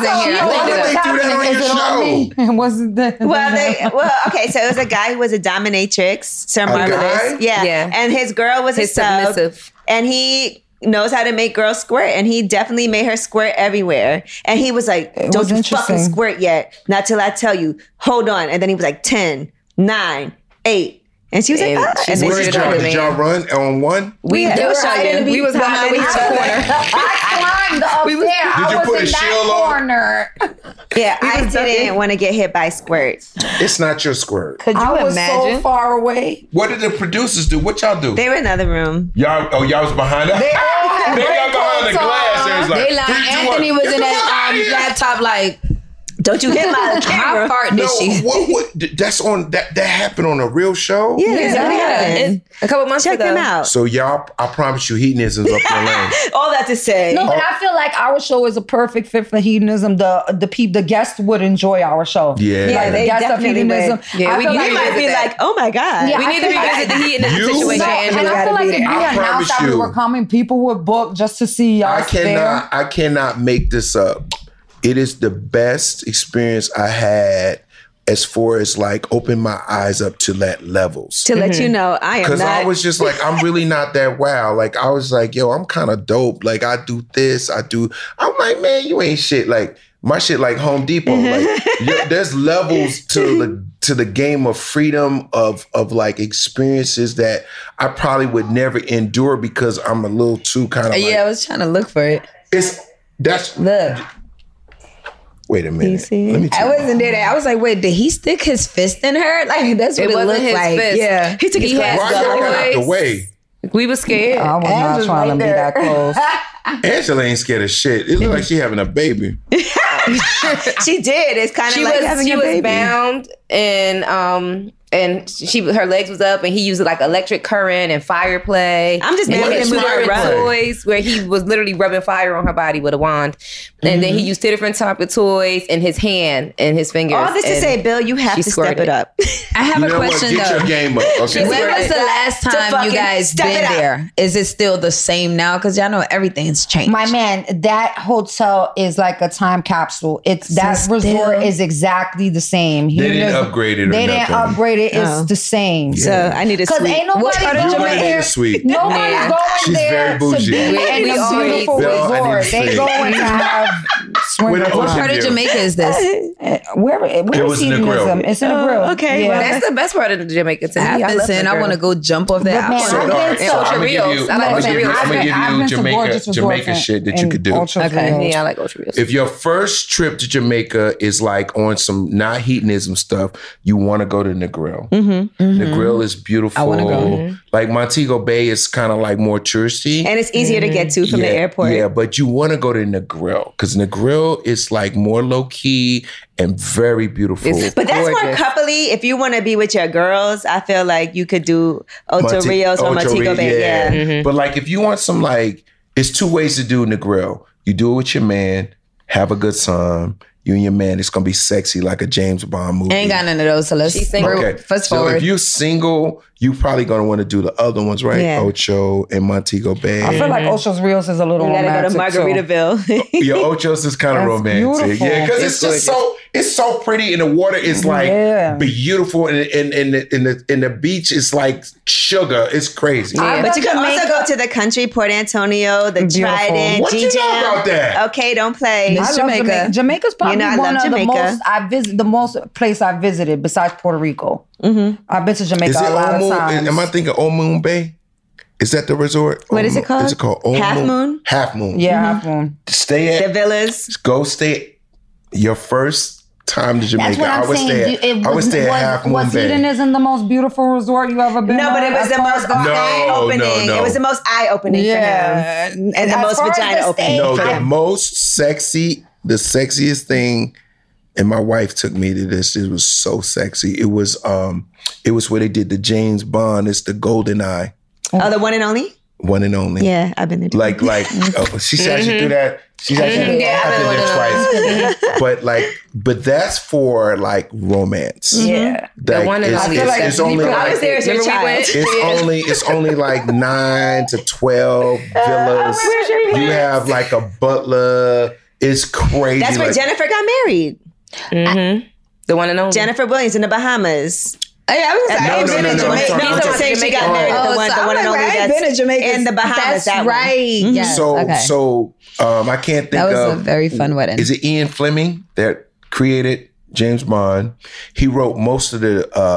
Wasn't that? Okay, so it was a guy who was a dominatrix, Sir Marvelous. Yeah. And his girl was his a sub. submissive. And he knows how to make girls squirt, and he definitely made her squirt everywhere. And he was like, don't you fucking squirt yet. Not till I tell you. Hold on. And then he was like 10, 9, 8. And she was like, and then she did y'all run on one? We was hiding behind the corner. I climbed up there. Did you put a shield corner? Yeah, I didn't want to get hit by squirt. It's not your squirt. Could you imagine? So far away. What did the producers do? What y'all do? They were in another room. Y'all was behind us? They got behind the glass. It was like, they like Anthony was in that laptop like, don't you hit my camera? How far did she? What? That's on that happened on a real show? Yeah, happened. A couple months ago. Check them out. So y'all, I promise you, hedonism's up your lane. All that to say. No, but I feel like our show is a perfect fit for hedonism. The guests would enjoy our show. Yeah, the guests of hedonism. Yeah, we might be like, oh my God. Yeah, we need to revisit the hedonism situation. And I feel like if we announced that we were coming, people would book just to see us there. I cannot make this up. It is the best experience I had as far as like open my eyes up to that levels. To let you know, I am not. Because I was just like, I'm really not that wow. Like I was like, yo, I'm kind of dope. Like I do this, I'm like, man, you ain't shit. Like my shit like Home Depot. Like there's levels to the game of freedom of like experiences that I probably would never endure because I'm a little too kind of like, I was trying to look for it. Look. Wait a minute. Let me I wasn't there. I was like, wait, did he stick his fist in her? Like that's what it looked like. Fist. Yeah, he took his fist. Why y'all got out the way? We was scared. I was not trying to be that close. Angela ain't scared of shit. It looked like she having a baby. She did. It's kind of like having a baby. She was bound and her legs was up, and he used like electric current and fire play. I'm just making him different toys where he was literally rubbing fire on her body with a wand, and then he used 2 different type of toys in his hand and his fingers. All this to say, Bill, you have to step it up. I have a question though. Get your game up. Okay. When was the last time you guys been there? Is it still the same now? Because y'all know everything's changed. My man, that hotel is like a time capsule. That resort is exactly the same. They didn't upgrade it. They didn't upgrade it. It's the same. So I need a suite. Because ain't nobody going there. Nobody's going there to be in a beautiful resort. They going to have swing. What part of Jamaica is this? Where is hedonism? It's in the grill. Okay, yeah. Well, that's the best part of Jamaica to me. I want to go jump off that. I'm gonna give you Jamaica shit that you could do. Okay, yeah, I like Ultra Reels. If your first trip to Jamaica is like on some not hedonism stuff, you want to go to Negril. Negril is beautiful. I want to go. Like Montego Bay is kind of like more touristy, and it's easier to get to from the airport. Yeah, but you want to go to Negril because Negril is like more low key and very beautiful. But that's more coupley. If you want to be with your girls, I feel like you could do Ocho Rios or Montego Bay. Yeah. But like if you want some like, it's 2 ways to do Negril. You do it with your man, have a good time. You and your man, it's gonna be sexy like a James Bond movie. Ain't got none of those, so let's Okay. fast so forward. if you're single you probably gonna want to do the other ones, right? Yeah. Ocho and Montego Bay. I feel like Ocho's Rios is a little You gotta romantic go to Margaritaville. Yeah, Ocho's is kind of That's romantic. beautiful. Yeah, because it's just it's so pretty, and the water is like beautiful, and the beach is like sugar. It's crazy. Yeah. But you can also go to the country, Port Antonio, the Trident, What you know about that? Okay, don't play. I love Jamaica. Jamaica's probably one of the most the most place I visited besides Puerto Rico. Mm-hmm. I've been to Jamaica Is it a lot of times. Am I thinking Old Moon Bay? Is that the resort? What is it called? Is it called Old Half Moon? Half Moon. Yeah, Half Moon. Stay at the villas. Go stay your first time to Jamaica. That's what I'm saying. I would stay at Half Moon Bay. Hedonism the most beautiful resort you ever been? No, but it was the most eye-opening. It was the most eye-opening for him, and the most vagina-opening. No, the most sexy, the sexiest thing. And my wife took me to this. It was so sexy. It was where they did the James Bond. It's the Golden Eye. Oh, the one and only? One and only. Yeah, I've been there. Like she's actually through that. She's actually been twice. But that's for like romance. Yeah. The one and only. It's only I was there as your child. It's only like 9 to 12 villas. You have like a butler. It's crazy. That's where Jennifer got married. Mm-hmm. The one and only. Jennifer Williams in the Bahamas. I was in Jamaica. No, I'm saying she got married. The one and only that's in the Bahamas. That's right. Mm-hmm. Yes. So I can't think of. That was a very fun wedding. Is it Ian Fleming that created James Bond? He wrote most of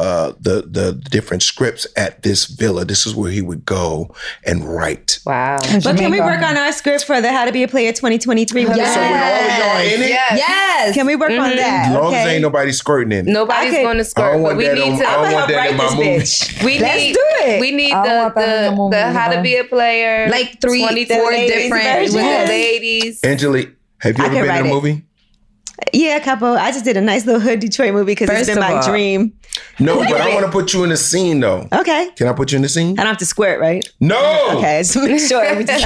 the different scripts at this villa. This is where he would go and write. Wow. But can we work on our script for the How to Be a Player 2023? Yes. So with all of y'all in it? Yes. Can we work on that? As long as ain't nobody squirting in it. Nobody's going to squirt, but we need to. I don't want that in my movie. Let's do it. We need the How to Be a Player, like 24 different with the ladies. Angelique, have you ever been in a movie? Yeah, a couple. I just did a nice little hood Detroit movie because it's been my dream. No, but I want to put you in a scene though. Okay. Can I put you in the scene? I don't have to squirt, right? No. Okay, just make sure.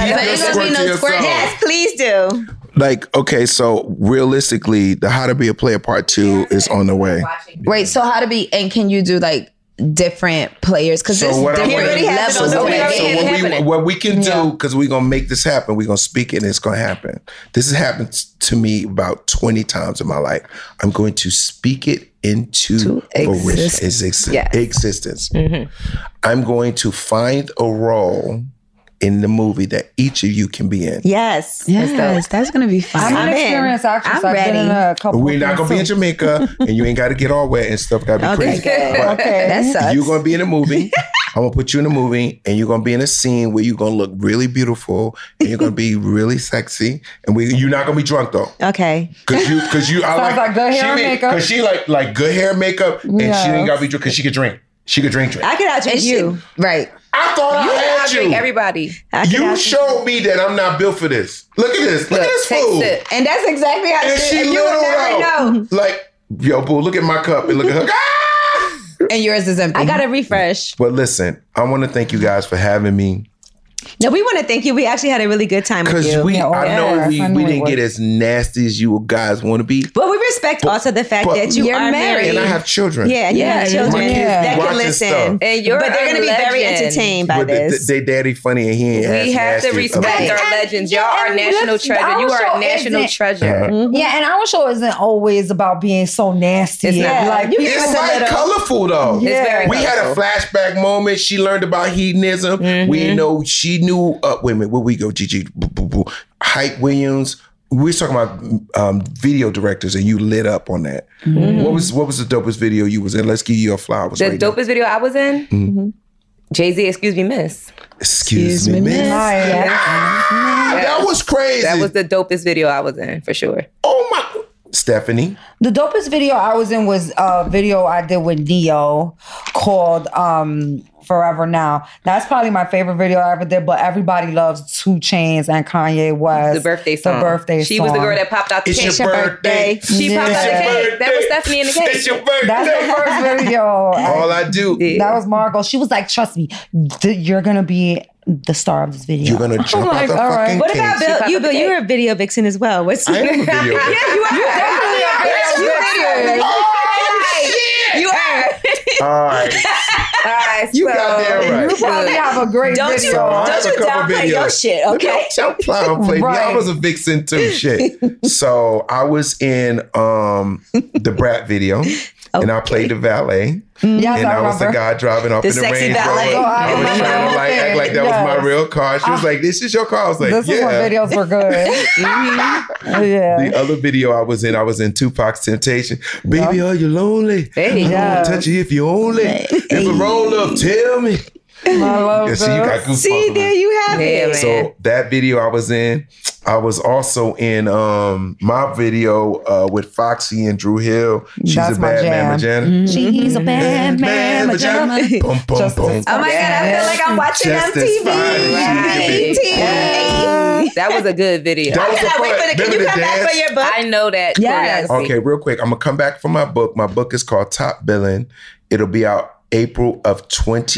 Yes, please do. Like, okay, so realistically, the How to Be a Player Part 2 is on the way. Wait, so how to be, and can you do like different players? Because there's different levels. What we can do, because we're going to make this happen, we're going to speak it and it's going to happen. This has happened to me about 20 times in my life. I'm going to speak it into existence. Mm-hmm. I'm going to find a role in the movie that each of you can be in. Yes. That's going to be fun. I'm an experienced actress. I've been in a couple. We're not going to be in Jamaica and you ain't got to get all wet and stuff. Got to be crazy. But that sucks. You're going to be in a movie. I'm going to put you in a movie and you're going to be in a scene where you're going to look really beautiful and you're going to be really sexy and you're not going to be drunk though. Okay. Because you I like good hair and makeup. Because she like good hair and makeup and she ain't got to be drunk because she could drink. She could drink. I could outdrink you. Right. I thought I had you. Everybody. You showed me that I'm not built for this. Look at this. Look at this food. And that's exactly how and she you would never know. Like, yo, boo, look at my cup and look at her. And yours is empty. I got to refresh. But listen, I want to thank you guys for having me. No, we want to thank you. We actually had a really good time with you. Because I know we didn't get as nasty as you guys want to be. But we respect also the fact that you are married. And I have children. Yeah, and you have children that can listen. Stuff. And but they're going to be very entertained by this. They daddy funny and he ain't We have to respect our legends. Y'all are national treasure. You are a national treasure. Yeah, and our show isn't always about being so nasty. It's not. Like, it's like colorful though. Yeah. It's very we had a flashback moment. She learned about hedonism. Mm-hmm. We know she knew. Wait a minute, where we go? Gigi, Hype Williams. We were talking about video directors, and you lit up on that. Mm-hmm. What was the dopest video you was in? Let's give you your flowers. The dopest video I was in. Mm-hmm. Jay-Z, Excuse Me, Miss. Excuse me, Miss. That was crazy. That was the dopest video I was in for sure. Oh my. Stephanie. The dopest video I was in was a video I did with Neo called Forever Now. That's probably my favorite video I ever did, but everybody loves 2 Chainz and Kanye West. The birthday song. She was the girl that popped out the cake. It's your birthday. She popped out the cake. That was Stephanie in the cake. It's your birthday. That's the first video. All I do. That was Margot. She was like, trust me, you're going to be the star of this video. You're going to jump out the fucking What case. about Bill? You, Bill, you're a video vixen as well. What's I am a video vixen. Yeah, you are. You're definitely a video vixen. Oh, You are. all right. right, You goddamn right. You probably have a great Don't video. you I have a couple downplay your shit, okay? Don't downplay me. I was a vixen too. Shit. So I was in the Brat video. And I played the valet. Yes, and I was the guy driving off The in the sexy Range valet. Rover. I was remember trying to act like that was my real car. She was like, "This is your car." I was like, This is when "Yeah." videos were good. Yeah. The other video I was in Tupac's Temptation. Baby, are you lonely? Hey. I'm Yeah. gonna touch you if you only. If a roll up, tell me. I love Yeah, see, you got goosebumps. See, there you have Yeah, it. man. So that video I was in. I was also in my video with Foxy and Drew Hill. She's That's a my bad jam. man, Magenta. She's a bad man, Magenta. Boom, boom, Just boom. as Oh my God, I feel like I'm watching Just as MTV. fine as she can be. Hey. That was a good video. That was I cannot wait for the. Can you remember the come back dance? for your book? I know that. Yes. choreography. Okay, real quick. I'm gonna come back for my book. My book is called Top Billing. It'll be out April of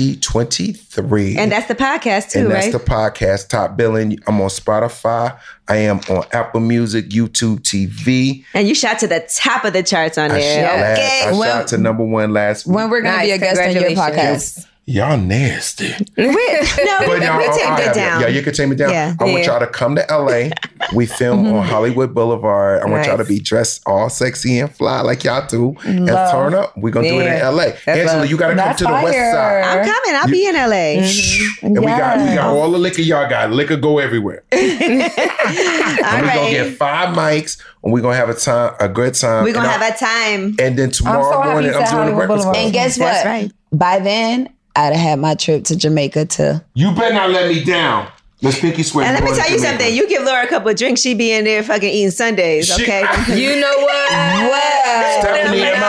2023. And that's the podcast too, And that's right? the podcast, Top Billing. I'm on Spotify. I am on Apple Music, YouTube TV. And you shot to the top of the charts on I there. shot, I shot to number one last week. When we're gonna Nice, be a guest on your congratulations. podcast. Y'all nasty. No, we I'll taped have it down. Yeah, you can take me down. Yeah. I want y'all to come to LA. We film on Hollywood Boulevard. I want y'all to Nice. be dressed all sexy and fly like y'all do. And turn up. We're going to do it in Yeah. LA. Angela, love. you got to come That's to the west fire. side. I'm coming. I'll be in LA. And we got all the liquor y'all got. Liquor go everywhere. All And we're going to right. get 5 mics and we're going to have a good time. We're going to And have a time. And then tomorrow so happy morning, you I'm said doing the Hollywood breakfast Boulevard. club. And guess That's what? right. By then, I'd have had my trip to Jamaica too. You better not let me down. Let's pinky swear. And let me We're going tell to you Jamaica. something. You give Laura a couple of drinks, she be in there fucking eating Sundays, She- okay? You know what? Stephanie, am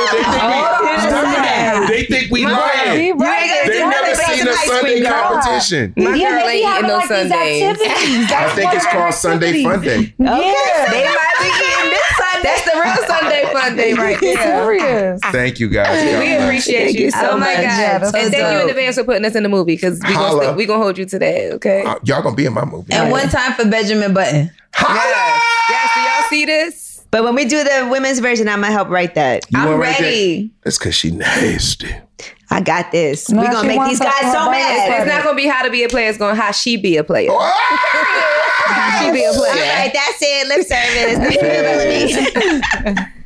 I lying? They think we lying. You ain't gonna They do never nothing but seen some a ice Sunday cream, girl. competition. My Yeah, girl they ain't be having eating no like these Sundays. activities. I think it's called Sunday Fun Day. Okay. They might be eating this Sunday. That's the real Sunday fun day right there. Serious. Thank you guys. God We bless. appreciate you so Oh my much. God, that's And so thank you in dope. advance for putting us in the movie because Holla. we gonna hold you to that, okay? Y'all gonna be in my movie. And one time for Benjamin Button. Yes. Yes, do y'all see this? But when we do the women's version, I'm going to help write that. You I'm wanna write that? ready. That's because she nasty. I got this. No, We're going she to make wants these guys her so birthday mad. party. It's not gonna be how to be a player, it's gonna how she be a player. Ah! She be a player. All right, that's it. Lip service.